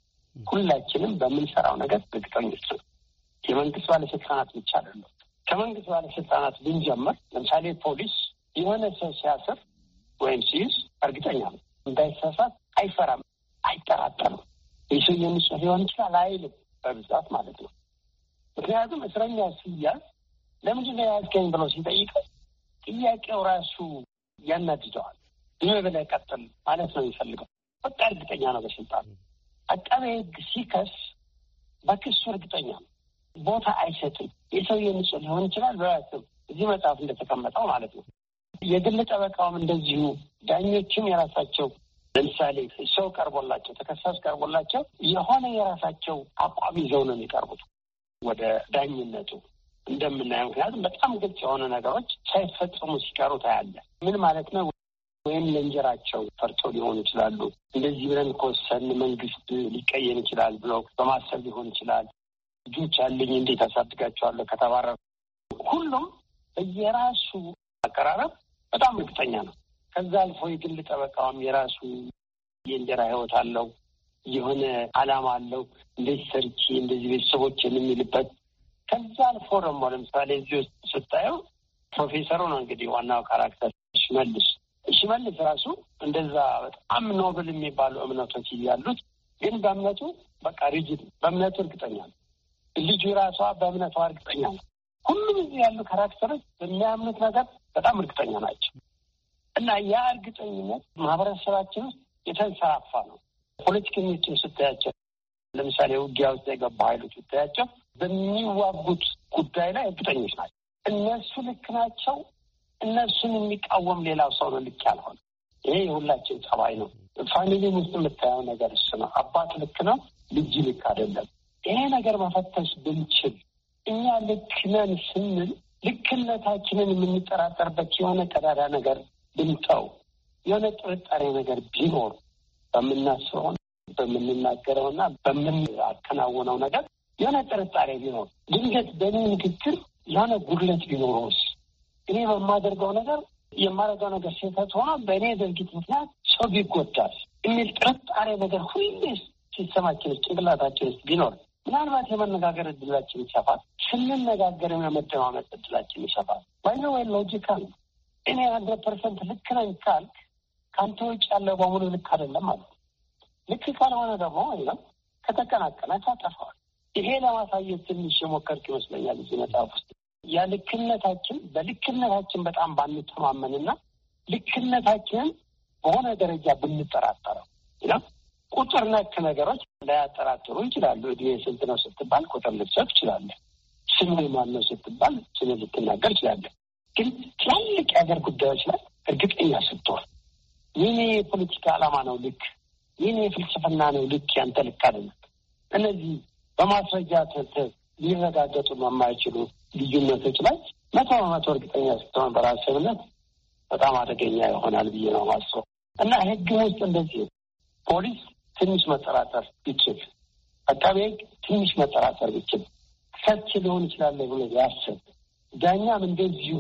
ሁላችንም በምንሰራው ነገር እርግጠኞች ነን። የመንግስት ባለስልጣናት ብቻ አይደለም። ከመንግስት ባለስልጣናት ብንጀምር ለምሳሌ ፖሊስ የሆነ ሰው ሲያስር ወይም ሲይዝ እርግጠኛ ነው። እንዳይሳሳት አይፈራም፣ አይጠራጠርም። የሰው ንጹህ ሊሆን ይችላል አይልም በብዛት ማለት ነው። ምክንያቱም እስረኛ ሲያዝ ለምንድን ነው ያዝከኝ ብሎ ሲጠይቀው ጥያቄው ራሱ ያናድደዋል። ዝም ብለህ ቀጥል ማለት ነው የሚፈልገው። በቃ እርግጠኛ ነው በስልጣኑ። አቃቤ ሕግ ሲከስ በክሱ እርግጠኛ ነው። ቦታ አይሰጥም። የሰው ንጹህ ሊሆን ይችላል በራስም እዚህ መጽሐፍ እንደተቀመጠው ማለት ነው። የግል ጠበቃውም እንደዚሁ፣ ዳኞችም የራሳቸው ለምሳሌ ሰው ቀርቦላቸው ተከሳሽ ቀርቦላቸው የሆነ የራሳቸው አቋም ይዘው ነው የሚቀርቡት ወደ ዳኝነቱ እንደምናየው። ምክንያቱም በጣም ግልጽ የሆነ ነገሮች ሳይፈጽሙ ሲቀሩ ታያለ። ምን ማለት ነው? ወይም ለእንጀራቸው ፈርተው ሊሆኑ ይችላሉ። እንደዚህ ብለን ከወሰን መንግስት ሊቀየም ይችላል ብለው በማሰብ ሊሆን ይችላል። ልጆች አለኝ እንዴት አሳድጋቸዋለሁ ከተባረሩ። ሁሉም በየራሱ አቀራረብ በጣም እርግጠኛ ነው። ከዛ አልፎ የግል ጠበቃውም የራሱ የእንጀራ ህይወት አለው፣ የሆነ አላማ አለው። እንደዚህ ሰርቼ እንደዚህ ቤተሰቦችን የሚልበት። ከዛ አልፎ ደግሞ ለምሳሌ እዚህ ውስጥ ስታየው ፕሮፌሰሩ ነው እንግዲህ ዋናው ካራክተር ሽመልስ ራሱ እንደዛ በጣም ኖብል የሚባሉ እምነቶች ያሉት፣ ግን በእምነቱ በቃ ሪጅድ በእምነቱ እርግጠኛ ነው። ልጁ ራሷ በእምነቷ እርግጠኛ ነው። ሁሉም እዚህ ያሉ ካራክተሮች በሚያምኑት ነገር በጣም እርግጠኛ ናቸው። እና ያ እርግጠኝነት ማህበረሰባችን ውስጥ የተንሰራፋ ነው። ፖለቲከኞችን ስታያቸው ለምሳሌ ውጊያ ውስጥ የገቡ ኃይሎች ስታያቸው በሚዋጉት ጉዳይ ላይ እርግጠኞች ናቸው። እነሱ ልክ ናቸው። እነሱን የሚቃወም ሌላው ሰው ነው ልክ ያልሆነ። ይሄ የሁላችን ጸባይ ነው። ፋሚሊን ውስጥ የምታየው ነገር እሱ ነው። አባት ልክ ነው፣ ልጅ ልክ አይደለም። ይሄ ነገር መፈተሽ ብንችል እኛ ልክ ነን ስንል ልክነታችንን የምንጠራጠርበት የሆነ ቀዳዳ ነገር ብንተው፣ የሆነ ጥርጣሬ ነገር ቢኖር በምናስበው በምንናገረውና በምናከናውነው ነገር የሆነ ጥርጣሬ ቢኖር፣ ድንገት በእኔ ንግግር የሆነ ጉድለት ቢኖረውስ፣ እኔ በማደርገው ነገር የማደርገው ነገር ስህተት ሆኖ በእኔ ድርጊት ምክንያት ሰው ቢጎዳል የሚል ጥርጣሬ ነገር ሁሌ ሲሰማችን ጭንቅላታችን ውስጥ ቢኖር ምናልባት የመነጋገር እድላችን ይሰፋል። ስንነጋገር የመደማመጥ እድላችን ይሰፋል። ባይዘ ወይ ሎጂካል ነው። እኔ 100% ልክ ነኝ ካልክ ከአንተ ውጭ ያለው በሙሉ ልክ አይደለም ማለት ነው። ልክ ካልሆነ ደግሞ ወይም ከተቀናቀነ ታጠፋዋል። ይሄ ለማሳየት ትንሽ የሞከርክ ይመስለኛል እዚህ መጽሐፍ ውስጥ። ያ ልክነታችን በልክነታችን በጣም ባንተማመንና ልክነታችንን በሆነ ደረጃ ብንጠራጠረው ይላል። ቁጥር ነክ ነገሮች ላያጠራጥሩ ይችላሉ። እድሜ ስንት ነው ስትባል ቁጥር ልትሰጥ ትችላለህ። ስም ማን ነው ስትባል ስም ልትናገር ትችላለህ። ግን ትላልቅ የሀገር ጉዳዮች ላይ እርግጠኛ ስትሆን ይህኔ የፖለቲካ ዓላማ ነው ልክ፣ ይህኔ የፍልስፍና ነው ልክ፣ ያንተ ልክ አይደለም። እነዚህ በማስረጃ ሊረጋገጡ የማይችሉ ልዩነቶች ላይ 100% እርግጠኛ ስትሆን በራስህ እምነት በጣም አደገኛ ይሆናል ብዬ ነው ማስበው። እና ህግ ውስጥ እንደዚህ ፖሊስ ትንሽ መጠራጠር ቢችል፣ አቃቤ ህግ ትንሽ መጠራጠር ቢችል፣ ሰች ሊሆን ይችላል ብሎ ያስብ፣ ዳኛም እንደዚሁ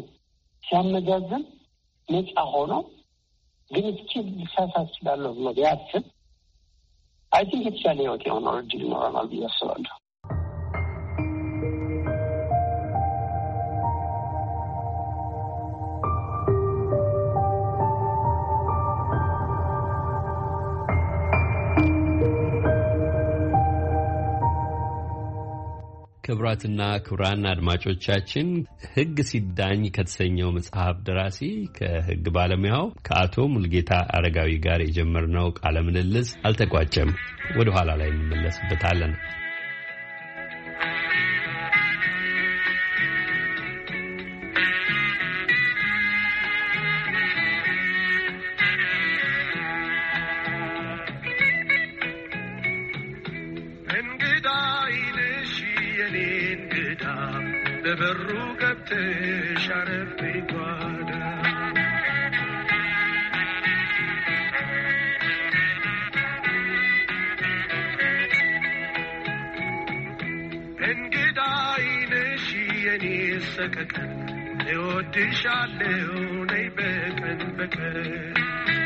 ሲያመዛዝን ነጻ ሆኖ ግን እስኪ ሊሳሳት ይችላለሁ ብሎ ያስብ፣ አይ ቲንክ የተሻለ ህይወት የሆነው እድል ይኖረናል ብዬ አስባለሁ። ክቡራትና ክቡራን አድማጮቻችን ሕግ ሲዳኝ ከተሰኘው መጽሐፍ ደራሲ ከሕግ ባለሙያው ከአቶ ሙልጌታ አረጋዊ ጋር የጀመርነው ቃለ ምልልስ አልተቋጨም። ወደ ኋላ ላይ እንመለስበታለን። በበሩ ገብተሽ አረፍ ጓዳ እንግዳይ ነሽ የኔ ሰቀቀን እወድሻለሁ ነይ በቀን በቀን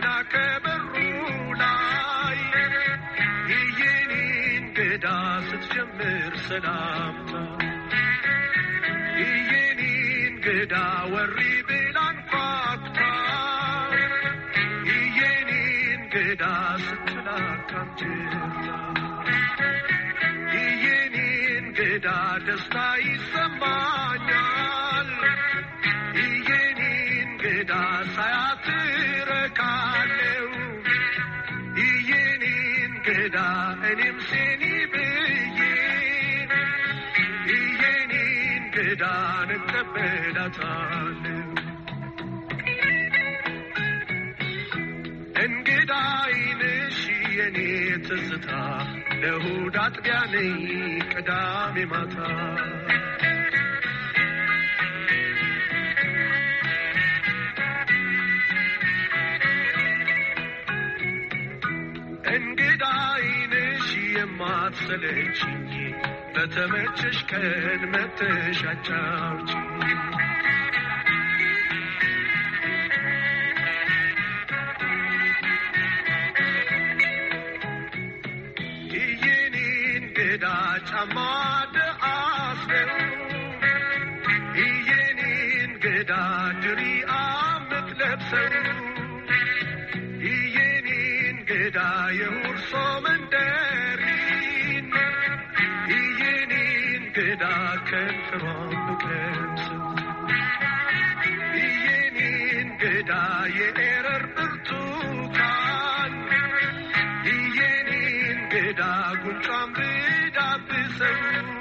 ገና ከበሩ ላይ የኔ እንግዳ ስትጀምር ሰላምታ የኔ እንግዳ ወሪ ብላን ፋክታ የኔ እንግዳ ስትላካምችታ የኔ እንግዳ ደስታ ይሰማኛል የኔ እንግዳ ሳያትረካለው የኔ እንግዳ እኔም ሴኒ ብዬ የኔ እንግዳ እንቀበላታለው እንግዳ አይንሽ የኔ ትዝታ ለእሑድ አጥቢያ ነኝ ቅዳሜ ማታ እንግዳ አይንሽ የማትሰለችኝ በተመቸሽ ቀን መተሽ አጫውችኝ የኔ እንግዳ ጫማ ደአስነው የኔ እንግዳ ድሪያ ምትለብሰው የኔ እንግዳ የውርሶ መንደሪን የኔ እንግዳ ከንፈሯን ብቀምሰው የኔ እንግዳ የኤረር ብርቱካን የኔ እንግዳ ጉንጯን ብዳብሰው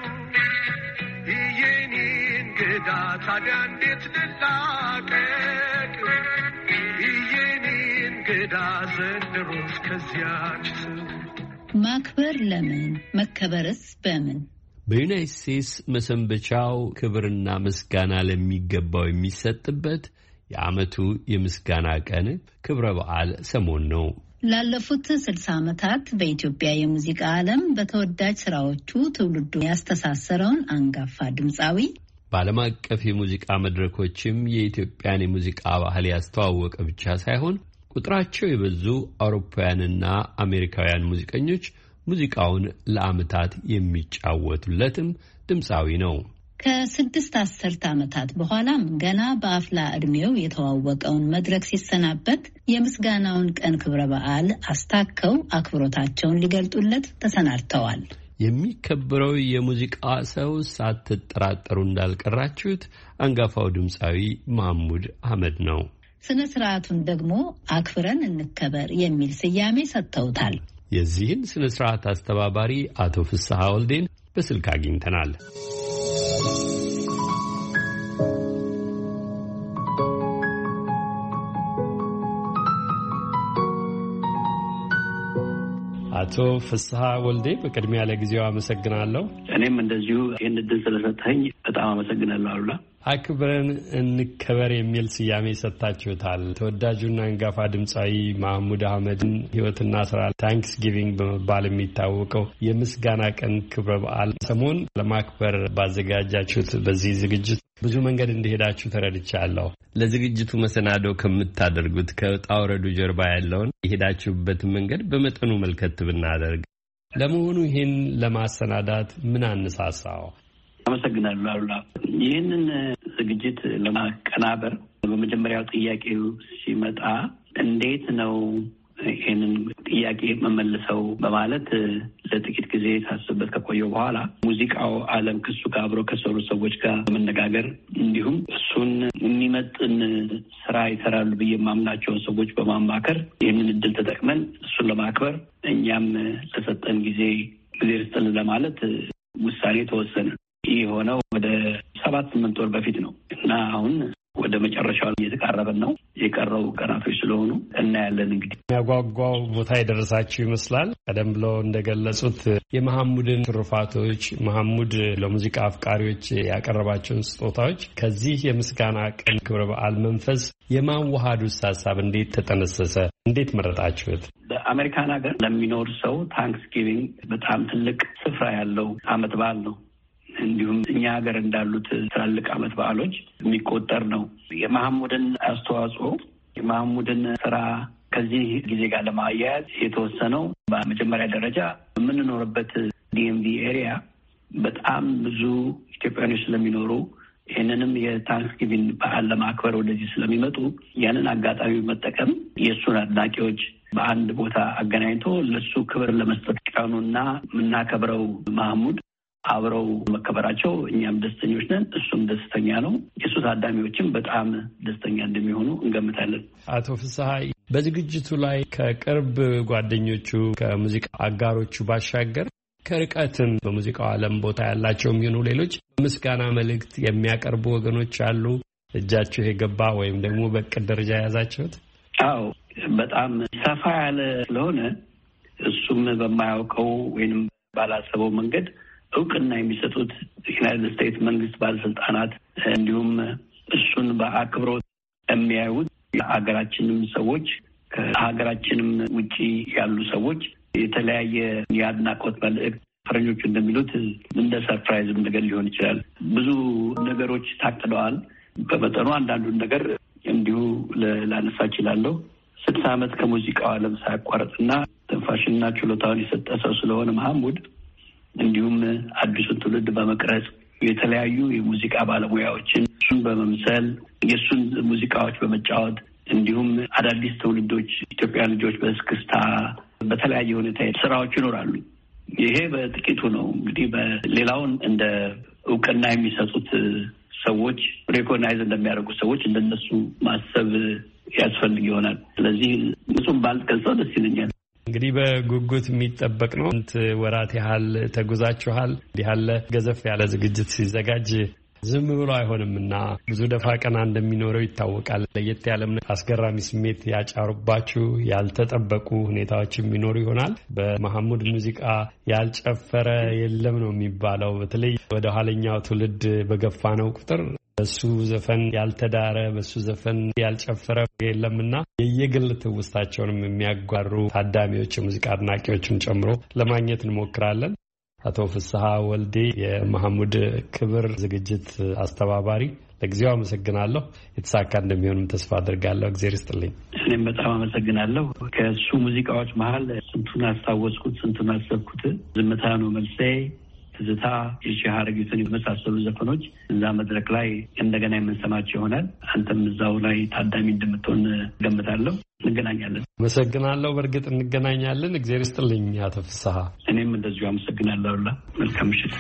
የኔ እንግዳ ታዲያ እንዴት ልላቀቅ የኔ እንግዳ ዘንድሮስ ከዚያች ሰው ማክበር ለምን መከበርስ በምን? በዩናይትድ ስቴትስ መሰንበቻው ክብርና ምስጋና ለሚገባው የሚሰጥበት የዓመቱ የምስጋና ቀን ክብረ በዓል ሰሞን ነው። ላለፉት 60 ዓመታት በኢትዮጵያ የሙዚቃ ዓለም በተወዳጅ ስራዎቹ ትውልዱ ያስተሳሰረውን አንጋፋ ድምፃዊ በዓለም አቀፍ የሙዚቃ መድረኮችም የኢትዮጵያን የሙዚቃ ባህል ያስተዋወቀ ብቻ ሳይሆን ቁጥራቸው የበዙ አውሮፓውያንና አሜሪካውያን ሙዚቀኞች ሙዚቃውን ለዓመታት የሚጫወቱለትም ድምፃዊ ነው። ከ6 አስርት ዓመታት በኋላም ገና በአፍላ ዕድሜው የተዋወቀውን መድረክ ሲሰናበት የምስጋናውን ቀን ክብረ በዓል አስታከው አክብሮታቸውን ሊገልጡለት ተሰናድተዋል። የሚከበረው የሙዚቃ ሰው ሳትጠራጠሩ እንዳልቀራችሁት አንጋፋው ድምፃዊ መሐሙድ አህመድ ነው። ስነ ስርዓቱን ደግሞ አክብረን እንከበር የሚል ስያሜ ሰጥተውታል። የዚህን ስነ ስርዓት አስተባባሪ አቶ ፍስሐ ወልዴን በስልክ አግኝተናል። አቶ ፍስሐ ወልዴ በቅድሚያ ለጊዜው አመሰግናለሁ። እኔም እንደዚሁ ይህን ዕድል ስለሰጠኝ በጣም አመሰግናለሁ አሉላ። አክብረን እንከበር የሚል ስያሜ ሰጥታችሁታል። ተወዳጁና አንጋፋ ድምፃዊ መሐሙድ አህመድን ሕይወትና ስራ ታንክስ ጊቪንግ በመባል የሚታወቀው የምስጋና ቀን ክብረ በዓል ሰሞን ለማክበር ባዘጋጃችሁት በዚህ ዝግጅት ብዙ መንገድ እንደሄዳችሁ ተረድቻለሁ። ለዝግጅቱ መሰናዶ ከምታደርጉት ከውጣ ውረዱ ጀርባ ያለውን የሄዳችሁበትን መንገድ በመጠኑ መልከት ብናደርግ። ለመሆኑ ይህን ለማሰናዳት ምን አነሳሳው? አመሰግናለሁ አሉላ። ይህንን ዝግጅት ለማቀናበር በመጀመሪያው ጥያቄው ሲመጣ እንዴት ነው ይህንን ጥያቄ መመልሰው በማለት ለጥቂት ጊዜ ሳስብበት ከቆየው በኋላ ሙዚቃው ዓለም ከሱ ጋር አብረው ከሰሩ ሰዎች ጋር መነጋገር እንዲሁም እሱን የሚመጥን ስራ ይሰራሉ ብዬ የማምናቸውን ሰዎች በማማከር ይህንን እድል ተጠቅመን እሱን ለማክበር እኛም ለሰጠን ጊዜ ርስጥን ለማለት ውሳኔ ተወሰነ። ይህ የሆነው ወደ 7-8 ወር በፊት ነው እና አሁን ወደ መጨረሻው እየተቃረበን ነው። የቀረው ቀናቶች ስለሆኑ እናያለን። እንግዲህ የሚያጓጓው ቦታ የደረሳችሁ ይመስላል። ቀደም ብሎ እንደገለጹት የመሐሙድን ትሩፋቶች፣ መሐሙድ ለሙዚቃ አፍቃሪዎች ያቀረባቸውን ስጦታዎች ከዚህ የምስጋና ቀን ክብረ በዓል መንፈስ የማዋሃዱ ሀሳብ እንዴት ተጠነሰሰ? እንዴት መረጣችሁት? በአሜሪካን ሀገር ለሚኖር ሰው ታንክስ ጊቪንግ በጣም ትልቅ ስፍራ ያለው ዓመት በዓል ነው። እንዲሁም እኛ ሀገር እንዳሉት ትላልቅ ዓመት በዓሎች የሚቆጠር ነው። የመሐሙድን አስተዋጽኦ፣ የመሐሙድን ስራ ከዚህ ጊዜ ጋር ለማያያዝ የተወሰነው በመጀመሪያ ደረጃ የምንኖርበት ዲኤምቪ ኤሪያ በጣም ብዙ ኢትዮጵያውያኖች ስለሚኖሩ ይህንንም የታንክስጊቪንግ በዓል ለማክበር ወደዚህ ስለሚመጡ ያንን አጋጣሚ መጠቀም የእሱን አድናቂዎች በአንድ ቦታ አገናኝቶ ለሱ ክብር ለመስጠት ቀኑና የምናከብረው ማህሙድ አብረው መከበራቸው እኛም ደስተኞች ነን። እሱም ደስተኛ ነው። የእሱ ታዳሚዎችም በጣም ደስተኛ እንደሚሆኑ እንገምታለን። አቶ ፍስሐ በዝግጅቱ ላይ ከቅርብ ጓደኞቹ ከሙዚቃ አጋሮቹ ባሻገር ከርቀትም በሙዚቃው ዓለም ቦታ ያላቸው የሚሆኑ ሌሎች ምስጋና መልእክት የሚያቀርቡ ወገኖች አሉ። እጃችሁ የገባ ወይም ደግሞ በቅድ ደረጃ የያዛችሁት? አዎ፣ በጣም ሰፋ ያለ ስለሆነ እሱም በማያውቀው ወይም ባላሰበው መንገድ እውቅና የሚሰጡት ዩናይትድ ስቴትስ መንግስት ባለስልጣናት እንዲሁም እሱን በአክብሮት የሚያዩት የሀገራችንም ሰዎች ከሀገራችንም ውጪ ያሉ ሰዎች የተለያየ የአድናቆት መልእክት ፈረኞቹ እንደሚሉት እንደ ሰርፕራይዝም ነገር ሊሆን ይችላል። ብዙ ነገሮች ታቅደዋል። በመጠኑ አንዳንዱን ነገር እንዲሁ ላነሳ እችላለሁ። 60 ዓመት ከሙዚቃው ዓለም ሳያቋርጥና ትንፋሽና ችሎታውን የሰጠ ሰው ስለሆነ ማህሙድ እንዲሁም አዲሱን ትውልድ በመቅረጽ የተለያዩ የሙዚቃ ባለሙያዎችን እሱን በመምሰል የእሱን ሙዚቃዎች በመጫወት እንዲሁም አዳዲስ ትውልዶች ኢትዮጵያ ልጆች በእስክስታ በተለያየ ሁኔታ ስራዎች ይኖራሉ። ይሄ በጥቂቱ ነው። እንግዲህ በሌላውን እንደ እውቅና የሚሰጡት ሰዎች ሬኮግናይዝ እንደሚያደርጉ ሰዎች እንደነሱ ማሰብ ያስፈልግ ይሆናል። ስለዚህ እሱም ባልገልጸው ደስ ይለኛል። እንግዲህ በጉጉት የሚጠበቅ ነው። ወራት ያህል ተጉዛችኋል። እንዲህ ያለ ገዘፍ ያለ ዝግጅት ሲዘጋጅ ዝም ብሎ አይሆንምና ብዙ ደፋ ቀና እንደሚኖረው ይታወቃል። ለየት ያለም አስገራሚ ስሜት ያጫሩባችሁ ያልተጠበቁ ሁኔታዎች የሚኖሩ ይሆናል። በማህሙድ ሙዚቃ ያልጨፈረ የለም ነው የሚባለው። በተለይ ወደ ኋለኛው ትውልድ በገፋ ነው ቁጥር በሱ ዘፈን ያልተዳረ በሱ ዘፈን ያልጨፈረ የለምና የየግል ትውስታቸውንም የሚያጓሩ ታዳሚዎች የሙዚቃ አድናቂዎችን ጨምሮ ለማግኘት እንሞክራለን። አቶ ፍስሐ ወልዴ የማህሙድ ክብር ዝግጅት አስተባባሪ፣ ለጊዜው አመሰግናለሁ። የተሳካ እንደሚሆንም ተስፋ አድርጋለሁ። እግዚአብሔር ይስጥልኝ። እኔም በጣም አመሰግናለሁ። ከሱ ሙዚቃዎች መሀል ስንቱን አስታወስኩት፣ ስንቱን አሰብኩት፣ ዝምታ ነው መልሴ፣ ትዝታ፣ የሺህ ሐረጊቱን የመሳሰሉ ዘፈኖች እዛ መድረክ ላይ እንደገና የምንሰማቸው ይሆናል። አንተም እዛው ላይ ታዳሚ እንደምትሆን ገምታለሁ። እንገናኛለን። አመሰግናለሁ። በእርግጥ እንገናኛለን። እግዚአብሔር ይስጥልኝ አቶ ፍስሐ። እኔም እንደዚሁ አመሰግናለሁ። መልካም ምሽት።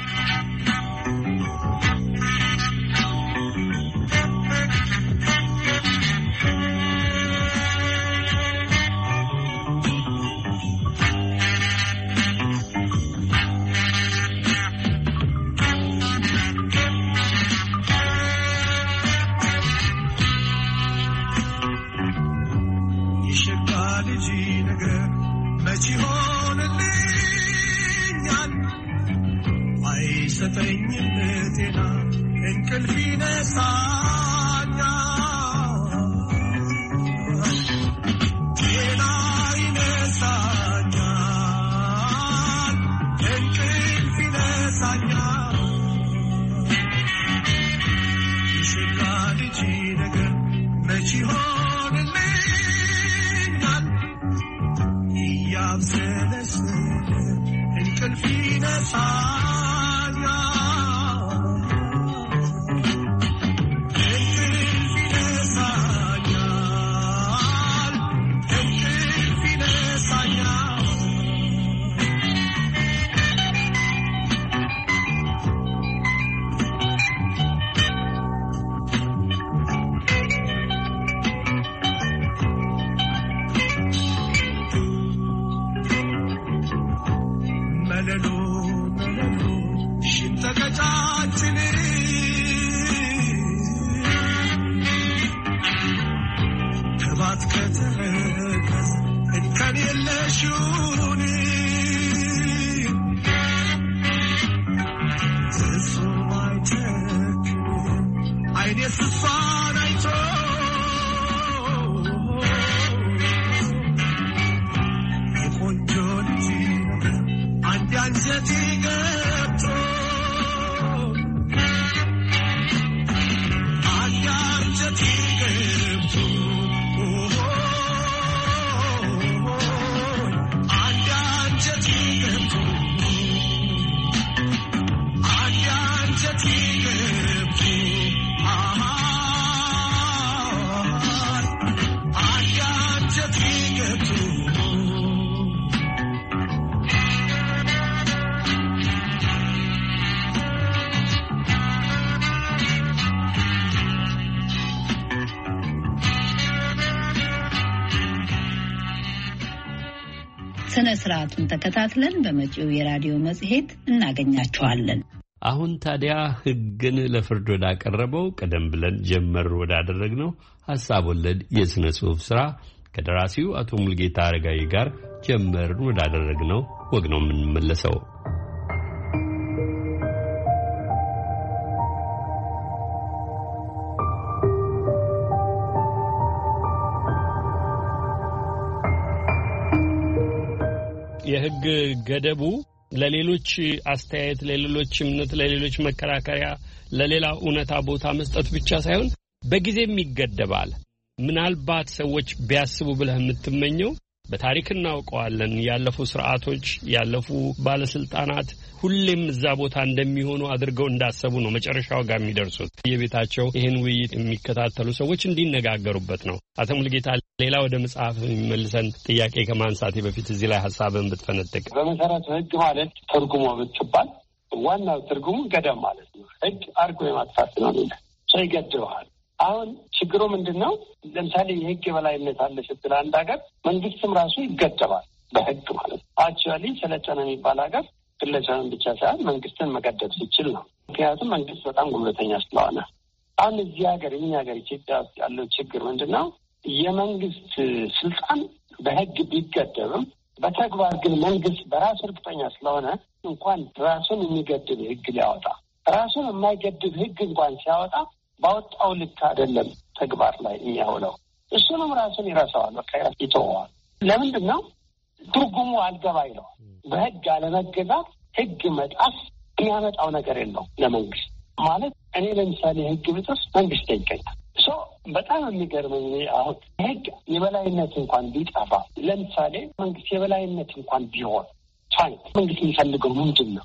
ስነ ስርዓቱን ተከታትለን በመጪው የራዲዮ መጽሔት እናገኛችኋለን። አሁን ታዲያ ሕግን ለፍርድ ወዳቀረበው ቀደም ብለን ጀመር ወዳደረግነው ሐሳብ ወለድ የሥነ ጽሑፍ ሥራ ከደራሲው አቶ ሙልጌታ አረጋዊ ጋር ጀመር ወዳደረግነው ወግ ነው የምንመለሰው። የሕግ ገደቡ ለሌሎች አስተያየት፣ ለሌሎች እምነት፣ ለሌሎች መከራከሪያ፣ ለሌላ እውነታ ቦታ መስጠት ብቻ ሳይሆን በጊዜም ይገደባል። ምናልባት ሰዎች ቢያስቡ ብለህ የምትመኘው በታሪክ እናውቀዋለን። ያለፉ ስርዓቶች፣ ያለፉ ባለስልጣናት ሁሌም እዛ ቦታ እንደሚሆኑ አድርገው እንዳሰቡ ነው መጨረሻው ጋር የሚደርሱት። የቤታቸው ይህን ውይይት የሚከታተሉ ሰዎች እንዲነጋገሩበት ነው። አቶ ሙልጌታ፣ ሌላ ወደ መጽሐፍ የሚመልሰን ጥያቄ ከማንሳቴ በፊት እዚህ ላይ ሀሳብን ብትፈነጥቅ። በመሰረቱ ሕግ ማለት ትርጉሙ ብትባል ዋናው ትርጉሙ ገደብ ማለት ነው። ሕግ አርጎ የማጥፋት ነው። ሰው ይገድበዋል። አሁን ችግሩ ምንድን ነው? ለምሳሌ የሕግ የበላይነት አለ ስትል አንድ ሀገር መንግስትም ራሱ ይገደባል በሕግ ማለት ነው። አክቹዋሊ ሰለጠነ የሚባል ሀገር ግለሰብን ብቻ ሳይሆን መንግስትን መገደብ ሲችል ነው። ምክንያቱም መንግስት በጣም ጉልበተኛ ስለሆነ። አሁን እዚህ ሀገር እኛ ሀገር ኢትዮጵያ ውስጥ ያለው ችግር ምንድን ነው? የመንግስት ስልጣን በሕግ ቢገደብም በተግባር ግን መንግስት በራሱ እርግጠኛ ስለሆነ እንኳን ራሱን የሚገድብ ሕግ ሊያወጣ ራሱን የማይገድብ ሕግ እንኳን ሲያወጣ ባወጣው ልክ አይደለም ተግባር ላይ የሚያውለው። እሱንም ራሱን ይረሳዋል፣ በቃ ይተወዋል። ለምንድን ነው? ትርጉሙ አልገባ ይለዋል። በሕግ አለመገዛት፣ ሕግ መጣስ የሚያመጣው ነገር የለው ለመንግስት ማለት። እኔ ለምሳሌ ሕግ ብጥስ መንግስት ይገኛል። በጣም የሚገርመኝ አሁን ሕግ የበላይነት እንኳን ቢጠፋ፣ ለምሳሌ መንግስት የበላይነት እንኳን ቢሆን መንግስት የሚፈልገው ምንድን ነው?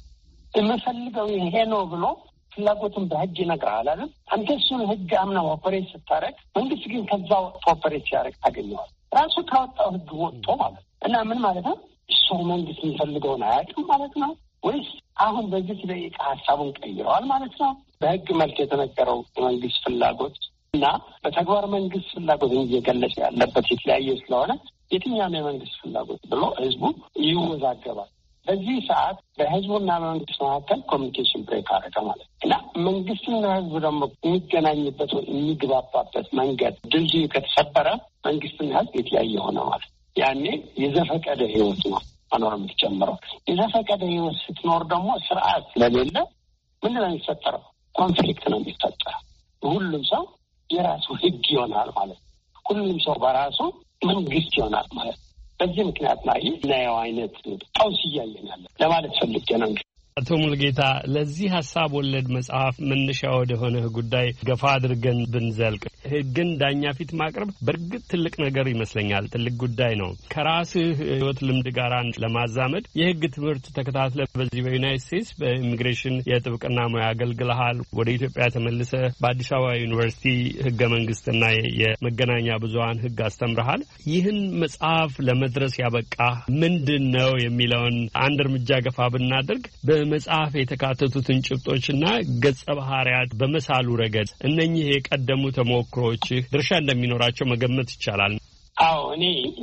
የምፈልገው ይሄ ነው ብሎ ፍላጎትን በሕግ ይነግርሃል አይደል? አንተ እሱን ሕግ አምነው ኦፐሬት ስታደርግ፣ መንግስት ግን ከዛ ኦፐሬት ሲያደርግ ታገኘዋል። ራሱ ካወጣው ሕግ ወጥቶ ማለት ነው። እና ምን ማለት ነው? እሱ መንግስት የሚፈልገውን አያውቅም ማለት ነው ወይስ አሁን በዚህ ደቂቃ ሀሳቡን ቀይረዋል ማለት ነው? በሕግ መልክ የተነገረው የመንግስት ፍላጎት እና በተግባር መንግስት ፍላጎትን እየገለጸ ያለበት የተለያየ ስለሆነ የትኛው የመንግስት ፍላጎት ብሎ ህዝቡ ይወዛገባል። በዚህ ሰዓት በህዝቡና በመንግስት መካከል ኮሚኒኬሽን ብሬክ አደረገ ማለት እና መንግስትና ህዝቡ ደግሞ የሚገናኝበት ወይ የሚግባባበት መንገድ ድልድዩ ከተሰበረ መንግስትና ህዝብ የተለያየ ሆነ ማለት። ያኔ የዘፈቀደ ህይወት ነው መኖር የምትጀምረው። የዘፈቀደ ህይወት ስትኖር ደግሞ ስርዓት ስለሌለ ምንድን ነው የሚፈጠረው? ኮንፍሊክት ነው የሚፈጠረው። ሁሉም ሰው የራሱ ህግ ይሆናል ማለት ነው። ሁሉም ሰው በራሱ መንግስት ይሆናል ማለት ነው። በዚህ ምክንያት ላይ እናየው አይነት ቀውስ እያየን ያለ ለማለት ፈልጌ ነው። አቶ ሙልጌታ፣ ለዚህ ሀሳብ ወለድ መጽሐፍ መነሻ ወደ ሆነ ጉዳይ ገፋ አድርገን ብንዘልቅ ሕግን ዳኛ ፊት ማቅረብ በእርግጥ ትልቅ ነገር ይመስለኛል። ትልቅ ጉዳይ ነው። ከራስህ ህይወት ልምድ ጋር ለማዛመድ የሕግ ትምህርት ተከታትለ በዚህ በዩናይትድ ስቴትስ በኢሚግሬሽን የጥብቅና ሙያ አገልግለሃል። ወደ ኢትዮጵያ ተመልሰ በአዲስ አበባ ዩኒቨርሲቲ ሕገ መንግስትና የመገናኛ ብዙኃን ሕግ አስተምረሃል። ይህን መጽሐፍ ለመድረስ ያበቃ ምንድን ነው የሚለውን አንድ እርምጃ ገፋ ብናደርግ በመጽሐፍ የተካተቱትን ጭብጦችና ገጸ ባህሪያት በመሳሉ ረገድ እነኚህ የቀደሙ ተሞክሮች ድርሻ እንደሚኖራቸው መገመት ይቻላል። አዎ፣ እኔ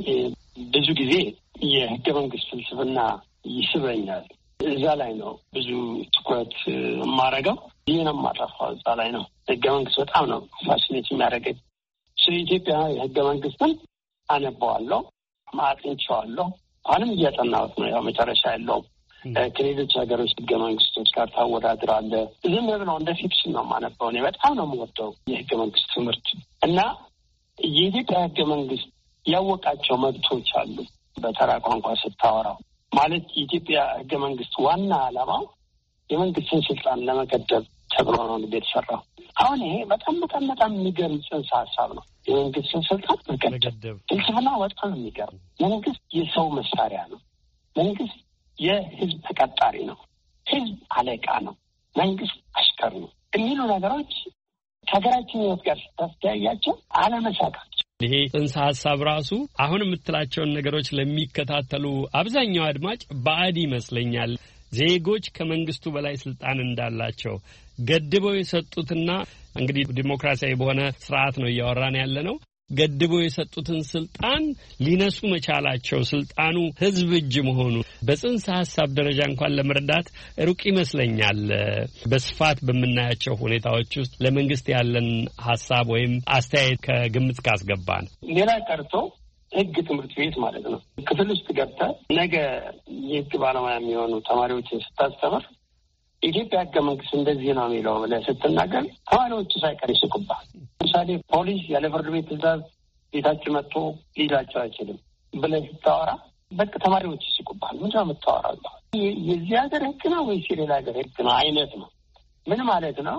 ብዙ ጊዜ የሕገ መንግስት ፍልስፍና ይስበኛል። እዛ ላይ ነው ብዙ ትኩረት የማደርገው። ይህን የማጠፋው እዛ ላይ ነው። ሕገ መንግስት በጣም ነው ፋሲኔት የሚያደርገኝ። የኢትዮጵያ የሕገ መንግስትን አነበዋለሁ፣ አጥንቼዋለሁ። አሁንም እያጠናሁት ነው። ያው መጨረሻ ያለውም ከሌሎች ሀገሮች ሕገ መንግስቶች ጋር ታወዳድራለህ። ዝም ብለው እንደ ፊክሽን ነው የማነበው። እኔ በጣም ነው የምወደው የሕገ መንግስት ትምህርት እና የኢትዮጵያ ሕገ መንግስት ያወቃቸው መብቶች አሉ። በተራ ቋንቋ ስታወራው ማለት የኢትዮጵያ ሕገ መንግስት ዋና ዓላማው የመንግስትን ስልጣን ለመገደብ ተብሎ ነው የተሰራው። አሁን ይሄ በጣም በጣም በጣም የሚገርም ጽንሰ ሀሳብ ነው። የመንግስትን ስልጣን መገደብ ፍልስፍና በጣም የሚገርም። መንግስት የሰው መሳሪያ ነው። መንግስት የህዝብ ተቀጣሪ ነው። ህዝብ አለቃ ነው። መንግስት አሽከር ነው የሚሉ ነገሮች ከሀገራችን ህይወት ጋር ስታስተያያቸው አለመሳቃቸው ይሄ ጽንሰ ሀሳብ ራሱ አሁን የምትላቸውን ነገሮች ለሚከታተሉ አብዛኛው አድማጭ ባዕድ ይመስለኛል። ዜጎች ከመንግስቱ በላይ ስልጣን እንዳላቸው ገድበው የሰጡትና እንግዲህ ዲሞክራሲያዊ በሆነ ስርዓት ነው እያወራን ያለ ነው። ገድበው የሰጡትን ስልጣን ሊነሱ መቻላቸው ስልጣኑ ህዝብ እጅ መሆኑ በጽንሰ ሀሳብ ደረጃ እንኳን ለመረዳት ሩቅ ይመስለኛል። በስፋት በምናያቸው ሁኔታዎች ውስጥ ለመንግስት ያለን ሀሳብ ወይም አስተያየት ከግምት ካስገባን ሌላ ቀርቶ ህግ ትምህርት ቤት ማለት ነው ክፍል ውስጥ ገብተህ ነገ የህግ ባለሙያ የሚሆኑ ተማሪዎችን ስታስተምር ኢትዮጵያ ህገ መንግስት እንደዚህ ነው የሚለው ብለህ ስትናገር ተማሪዎቹ ሳይቀር ይስቁብሃል። ለምሳሌ ፖሊስ ያለ ፍርድ ቤት ትዕዛዝ ቤታችን መጥቶ ሊይዛቸው አይችልም ብለህ ስታወራ በቃ ተማሪዎች ይስቁብሃል። ምንድን ነው የምታወራው? የዚህ ሀገር ህግ ነው ወይስ የሌላ ሀገር ህግ ነው አይነት ነው። ምን ማለት ነው?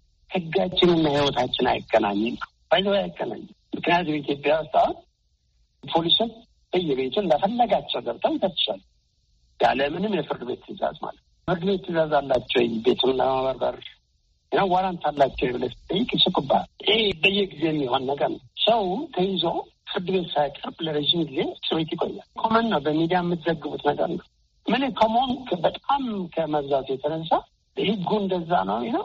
ህጋችንና ህይወታችን አይገናኝም። ባይዘው አይገናኝም። ምክንያቱም ኢትዮጵያ ውስጥ አሁን ፖሊስን በየቤቱ እንደፈለጋቸው ገብተው ይፈትሻል ያለምንም የፍርድ ቤት ትዕዛዝ ማለት ነው። ፍርድ ቤት ትዕዛዝ አላቸው ቤቱን ለማበርበር ዋራንት አላቸው ብለህ ስትጠይቅ ይስቁብሃል። ይሄ በየጊዜው የሚሆን ነገር ነው። ሰው ተይዞ ፍርድ ቤት ሳይቀርብ ለረዥም ጊዜ እስር ቤት ይቆያል። ኮመን ነው። በሚዲያ የምትዘግቡት ነገር ነው። ምን ኮመን በጣም ከመብዛቱ የተነሳ ህጉ እንደዛ ነው ነው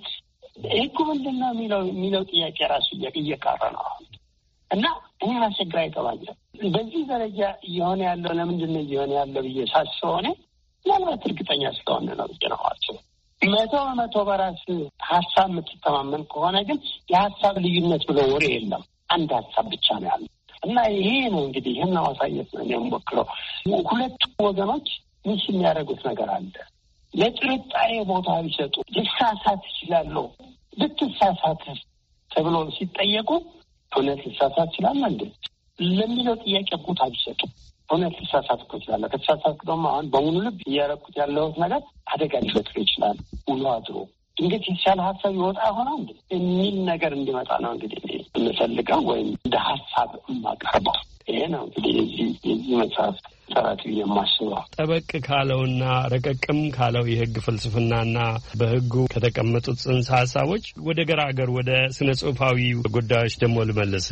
ህጉ ምንድን ነው የሚለው ጥያቄ ራሱ እየቀረ ነው እና እኔ ማስቸግራ ይገባኛል። በዚህ ደረጃ እየሆነ ያለው ለምንድን ነው እየሆነ ያለው ብዬ ሳስበው እኔ ምናልባት እርግጠኛ ስለሆነ ነው ብዬ ነው አስበው። 100% በራስ ሀሳብ የምትተማመን ከሆነ ግን የሀሳብ ልዩነት ብሎ ወሬ የለም። አንድ ሀሳብ ብቻ ነው ያለው እና ይሄ ነው እንግዲህ ይህን ማሳየት ነው የሚሞክረው። ሁለቱ ወገኖች ምን የሚያደርጉት ነገር አለ። ለጥርጣሬ ቦታ ቢሰጡ ልሳሳት ይችላሉ። ብትሳሳት ተብሎ ሲጠየቁ እውነት ልሳሳት ይችላል እንዴ ለሚለው ጥያቄ ቦታ ቢሰጡ እውነት ልሳሳት ይችላል። ከተሳሳት ደግሞ አሁን በሙሉ ልብ እያደረኩት ያለሁት ነገር አደጋ ሊፈጥር ይችላል። ውሎ አድሮ ድንገት የተሻለ ሀሳብ ይወጣ ይሆናል እንዴ የሚል ነገር እንዲመጣ ነው እንግዲህ የምፈልገው ወይም እንደ ሀሳብ የማቀርበው። ይሄ ነው እንግዲህ የዚህ መጽሐፍ ጥረት የማስበው። ጠበቅ ካለውና ረቀቅም ካለው የህግ ፍልስፍናና በህጉ ከተቀመጡት ጽንሰ ሀሳቦች ወደ ገራገር ወደ ስነ ጽሁፋዊ ጉዳዮች ደግሞ ልመልስ።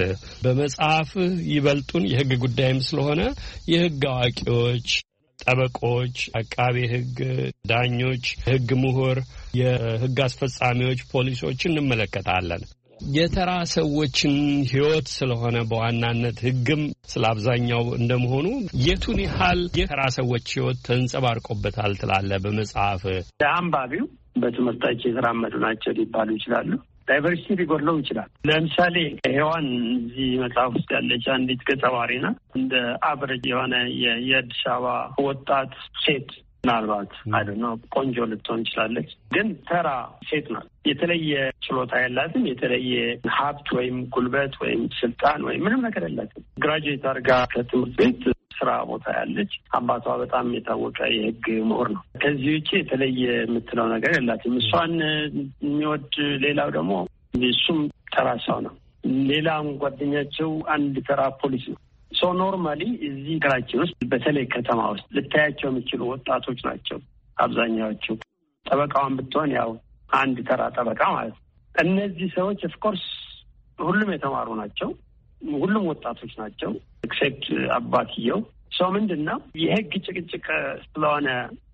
በመጽሐፍህ ይበልጡን የህግ ጉዳይም ስለሆነ የህግ አዋቂዎች፣ ጠበቆች፣ አቃቤ ህግ፣ ዳኞች፣ ህግ ምሁር፣ የህግ አስፈጻሚዎች፣ ፖሊሶች እንመለከታለን። የተራ ሰዎችን ህይወት ስለሆነ በዋናነት ህግም ስለ አብዛኛው እንደመሆኑ የቱን ያህል የተራ ሰዎች ህይወት ተንጸባርቆበታል ትላለህ? በመጽሐፍ አንባቢው በትምህርታቸው የተራመዱ ናቸው ሊባሉ ይችላሉ። ዳይቨርሲቲ ሊጎድለው ይችላል። ለምሳሌ ሔዋን እዚህ መጽሐፍ ውስጥ ያለች አንዲት ገጸ ባህሪ ናት። እንደ አብረጅ የሆነ የአዲስ አበባ ወጣት ሴት ምናልባት አይደነው ቆንጆ ልትሆን ይችላለች፣ ግን ተራ ሴት ናት። የተለየ ችሎታ ያላትም የተለየ ሀብት ወይም ጉልበት ወይም ስልጣን ወይም ምንም ነገር የላትም። ግራጁዌት አድርጋ ከትምህርት ቤት ስራ ቦታ ያለች፣ አባቷ በጣም የታወቀ የህግ ምሁር ነው። ከዚህ ውጭ የተለየ የምትለው ነገር የላትም። እሷን የሚወድ ሌላው ደግሞ እሱም ተራ ሰው ነው። ሌላም ጓደኛቸው አንድ ተራ ፖሊስ ነው። ሶ ኖርማሊ እዚህ ሀገራችን ውስጥ በተለይ ከተማ ውስጥ ልታያቸው የሚችሉ ወጣቶች ናቸው አብዛኛዎቹ። ጠበቃዋን ብትሆን ያው አንድ ተራ ጠበቃ ማለት ነው። እነዚህ ሰዎች ኦፍኮርስ ሁሉም የተማሩ ናቸው፣ ሁሉም ወጣቶች ናቸው ኤክሴፕት አባትየው። ሰው ምንድን ነው የህግ ጭቅጭቅ ስለሆነ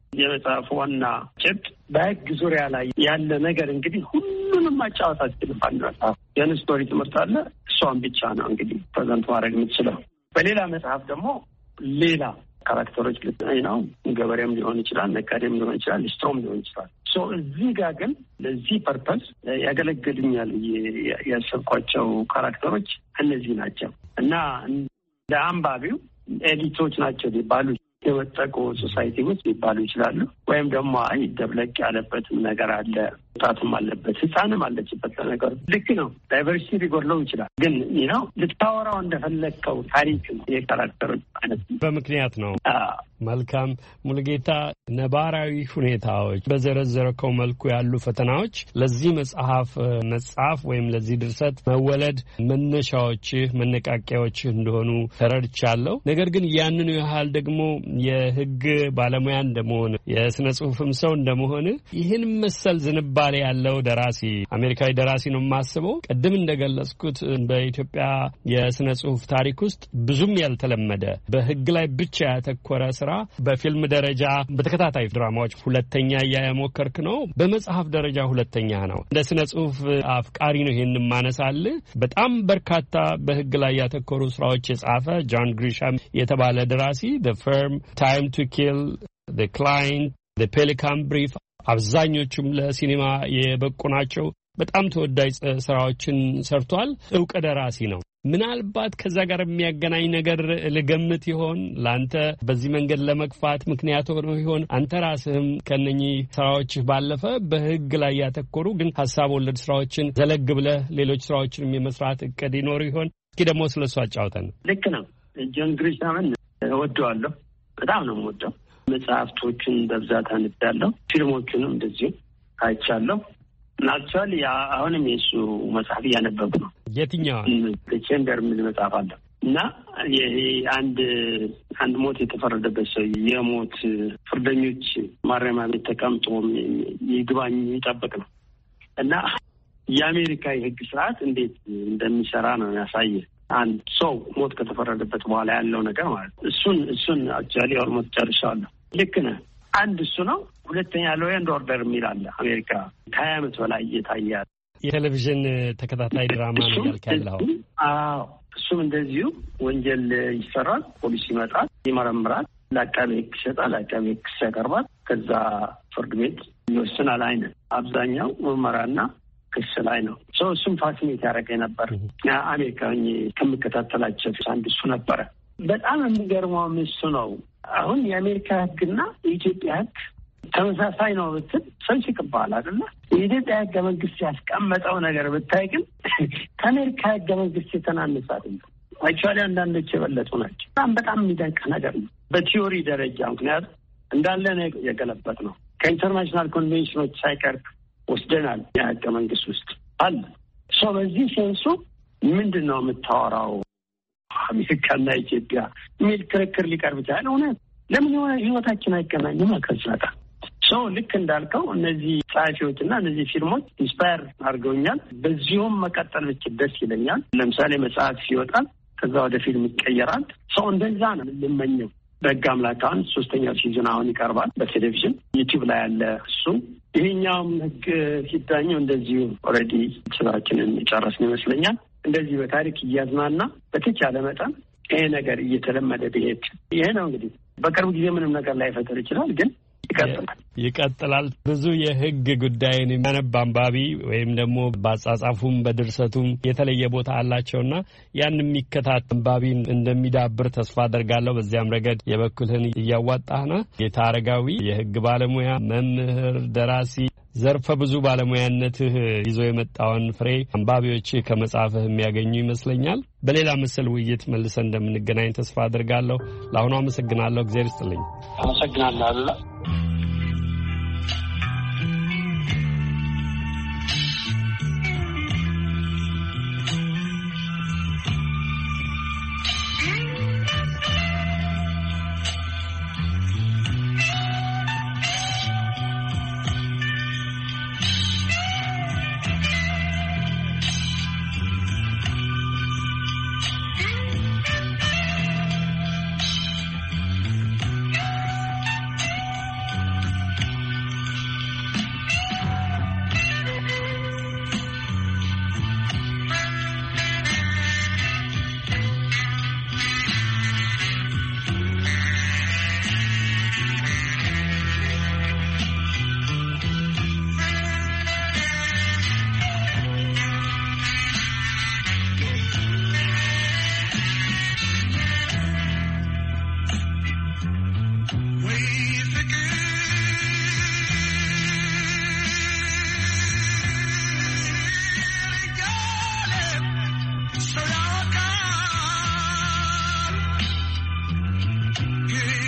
የመጽሐፍ ዋና ጭብጥ በህግ ዙሪያ ላይ ያለ ነገር እንግዲህ ሁሉንም ማጫወት አትችልም። አንድ መጽሐፍ የስቶሪ ትምህርት አለ፣ እሷን ብቻ ነው እንግዲህ ፕሬዘንት ማድረግ የምትችለው። በሌላ መጽሐፍ ደግሞ ሌላ ካራክተሮች ነው። ገበሬም ሊሆን ይችላል፣ ነጋዴም ሊሆን ይችላል፣ ሊስትሮም ሊሆን ይችላል። እዚህ ጋር ግን ለዚህ ፐርፐስ ያገለግልኛል ያሰብኳቸው ካራክተሮች እነዚህ ናቸው እና እንደ አንባቢው ኤሊቶች ናቸው ሊባሉ የወጠቁ ሶሳይቲ ውስጥ ሊባሉ ይችላሉ። ወይም ደግሞ አይ ደብለቅ ያለበትም ነገር አለ፣ ወጣትም አለበት፣ ህፃንም አለችበት። ነገር ልክ ነው። ዳይቨርሲቲ ሊጎድለው ይችላል። ግን ነው ልታወራው እንደፈለግከው ታሪክ ነው የካራክተሮች አይነት በምክንያት ነው። መልካም ሙሉጌታ፣ ነባራዊ ሁኔታዎች በዘረዘረከው መልኩ ያሉ ፈተናዎች ለዚህ መጽሐፍ መጻፍ ወይም ለዚህ ድርሰት መወለድ መነሻዎችህ መነቃቂያዎችህ እንደሆኑ ተረድቻለሁ። ነገር ግን ያንኑ ያህል ደግሞ የሕግ ባለሙያ እንደመሆን የስነ ጽሁፍም ሰው እንደመሆን ይህን መሰል ዝንባሌ ያለው ደራሲ አሜሪካዊ ደራሲ ነው የማስበው። ቅድም እንደገለጽኩት በኢትዮጵያ የስነ ጽሁፍ ታሪክ ውስጥ ብዙም ያልተለመደ በሕግ ላይ ብቻ ያተኮረ ስራ በፊልም ደረጃ በተከታታይ ድራማዎች ሁለተኛ እያሞከርክ ነው። በመጽሐፍ ደረጃ ሁለተኛ ነው። እንደ ስነ ጽሁፍ አፍቃሪ ነው ይሄን ማነሳል። በጣም በርካታ በሕግ ላይ ያተኮሩ ስራዎች የጻፈ ጆን ግሪሻም የተባለ ደራሲ The Firm, Time to Kill, The Client, The Pelican Brief አብዛኞቹም ለሲኔማ የበቁ ናቸው። በጣም ተወዳጅ ስራዎችን ሰርቷል። ዕውቅ ደራሲ ነው። ምናልባት ከዛ ጋር የሚያገናኝ ነገር ልገምት ይሆን? ለአንተ በዚህ መንገድ ለመግፋት ምክንያት ሆኖ ይሆን? አንተ ራስህም ከነኚህ ስራዎችህ ባለፈ በሕግ ላይ ያተኮሩ ግን ሀሳብ ወለድ ስራዎችን ዘለግ ብለህ ሌሎች ስራዎችንም የመስራት እቅድ ይኖር ይሆን? እስኪ ደግሞ ስለሱ አጫውተን። ልክ ነው። ጆን ግሪሻምን እወደዋለሁ። በጣም ነው የምወደው። መጽሐፍቶቹን በብዛት አንብቤያለሁ። ፊልሞቹንም እንደዚሁ አይቻለሁ። ናቹራሊ አሁንም የእሱ መጽሐፍ እያነበብኩ ነው። የትኛው? ቼምበር የሚል መጽሐፍ አለ እና ይሄ አንድ ሞት የተፈረደበት ሰው የሞት ፍርደኞች ማረሚያ ቤት ተቀምጦ ይግባኝ ይጠብቅ ነው እና የአሜሪካ የሕግ ስርዓት እንዴት እንደሚሰራ ነው ያሳየ። አንድ ሰው ሞት ከተፈረደበት በኋላ ያለው ነገር ማለት እሱን አክቹዋሊ ኦልሞስት ጨርሻለሁ። ልክ ነህ። አንድ እሱ ነው። ሁለተኛ ሎው ኤንድ ኦርደር የሚል አለ አሜሪካ ከ20 ዓመት በላይ እየታየ የቴሌቪዥን ተከታታይ ድራማ ነው ያልከው። አዎ እሱም እንደዚሁ ወንጀል ይሰራል፣ ፖሊስ ይመጣል፣ ይመረምራል፣ ለአቃቤ ሕግ ይሰጣል፣ አቃቤ ሕግ ያቀርባል፣ ከዛ ፍርድ ቤት ይወስናል አይነት አብዛኛው ምርመራና ክስ ላይ ነው። እሱም ፋሲኔት ያደረገኝ ነበር። አሜሪካ ከምከታተላቸው አንዱ እሱ ነበረ። በጣም የሚገርመው እሱ ነው። አሁን የአሜሪካ ሕግና የኢትዮጵያ ሕግ ተመሳሳይ ነው ብትል ሰው ይስቅብሃል አይደለ? የኢትዮጵያ ሕገ መንግስት ያስቀመጠው ነገር ብታይ ግን ከአሜሪካ ሕገ መንግስት የተናነሰ አይደለም። አክቹዋሊ አንዳንዶች የበለጡ ናቸው። በጣም የሚደንቅ ነገር ነው በቲዮሪ ደረጃ። ምክንያቱም እንዳለ ነው የገለበጥ ነው። ከኢንተርናሽናል ኮንቬንሽኖች ሳይቀር ወስደናል። የሕገ መንግስት ውስጥ አለ። በዚህ ሴንሱ ምንድን ነው የምታወራው አሜሪካና ኢትዮጵያ የሚል ክርክር ሊቀርብ ይችላል። እውነት ለምን ህይወታችን አይገናኝም? ከስራታ ልክ እንዳልከው እነዚህ ጸሐፊዎችና እነዚህ ፊልሞች ኢንስፓየር አድርገውኛል። በዚሁም መቀጠል ብችል ደስ ይለኛል። ለምሳሌ መጽሐፍ ይወጣል፣ ከዛ ወደ ፊልም ይቀየራል። እንደዛ ነው የምመኘው። በሕግ አምላክ አሁን 3ኛው ሲዝን አሁን ይቀርባል በቴሌቪዥን ዩቲዩብ ላይ ያለ እሱ። ይሄኛውም ሕግ ሲዳኘው እንደዚሁ ኦልሬዲ ስራችንን የጨረስን ይመስለኛል። እንደዚህ በታሪክ እያዝናና በተቻለ መጠን ይሄ ነገር እየተለመደ ቢሄድ ይሄ ነው እንግዲህ በቅርብ ጊዜ ምንም ነገር ላይፈጠር ይችላል፣ ግን ይቀጥላል። ብዙ የሕግ ጉዳይን የሚያነብ አንባቢ ወይም ደግሞ በአጻጻፉም በድርሰቱም የተለየ ቦታ አላቸውና ያን የሚከታተል አንባቢ እንደሚዳብር ተስፋ አደርጋለሁ። በዚያም ረገድ የበኩልህን እያዋጣህና ጌታ አረጋዊ የሕግ ባለሙያ መምህር፣ ደራሲ ዘርፈ ብዙ ባለሙያነትህ ይዞ የመጣውን ፍሬ አንባቢዎች ከመጽሐፍህ የሚያገኙ ይመስለኛል። በሌላ መሰል ውይይት መልሰን እንደምንገናኝ ተስፋ አድርጋለሁ። ለአሁኑ አመሰግናለሁ። እግዚአብሔር ይስጥልኝ። አመሰግናለሁ አሉላ።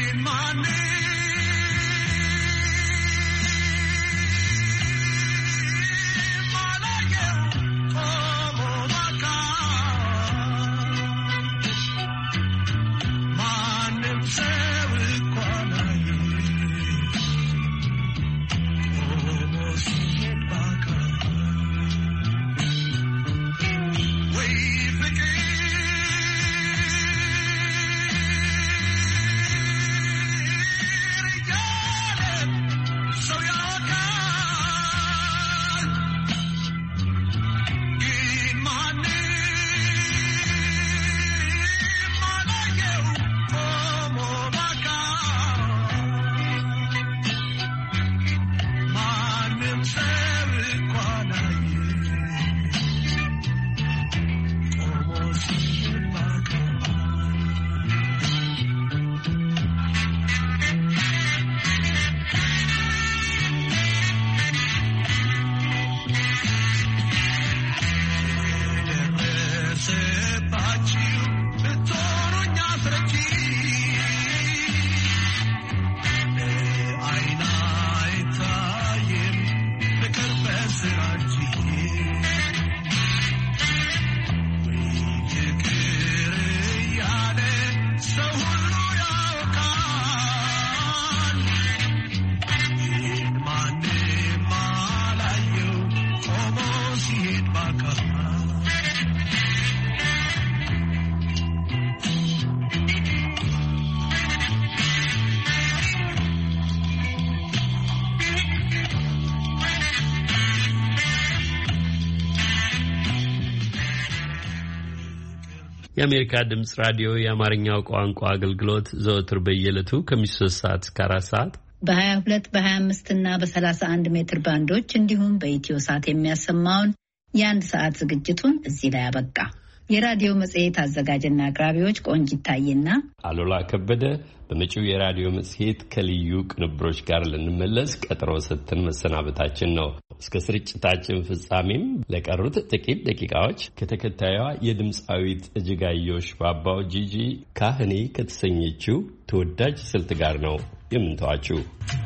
የአሜሪካ ድምጽ ራዲዮ የአማርኛው ቋንቋ አገልግሎት ዘወትር በየዕለቱ ከ3 ሰዓት እስከ 4 ሰዓት በ22 በ25 እና በ31 ሜትር ባንዶች እንዲሁም በኢትዮ ሳት የሚያሰማውን የአንድ ሰዓት ዝግጅቱን እዚህ ላይ አበቃ። የራዲዮ መጽሔት አዘጋጅና አቅራቢዎች ቆንጂት ታዬና አሉላ ከበደ በመጪው የራዲዮ መጽሔት ከልዩ ቅንብሮች ጋር ልንመለስ ቀጠሮ ሰጥተን መሰናበታችን ነው። እስከ ስርጭታችን ፍጻሜም ለቀሩት ጥቂት ደቂቃዎች ከተከታዩዋ የድምፃዊት እጅጋየሁ ሽባባው ጂጂ ካህኔ ከተሰኘችው ተወዳጅ ስልት ጋር ነው የምንተዋችሁ።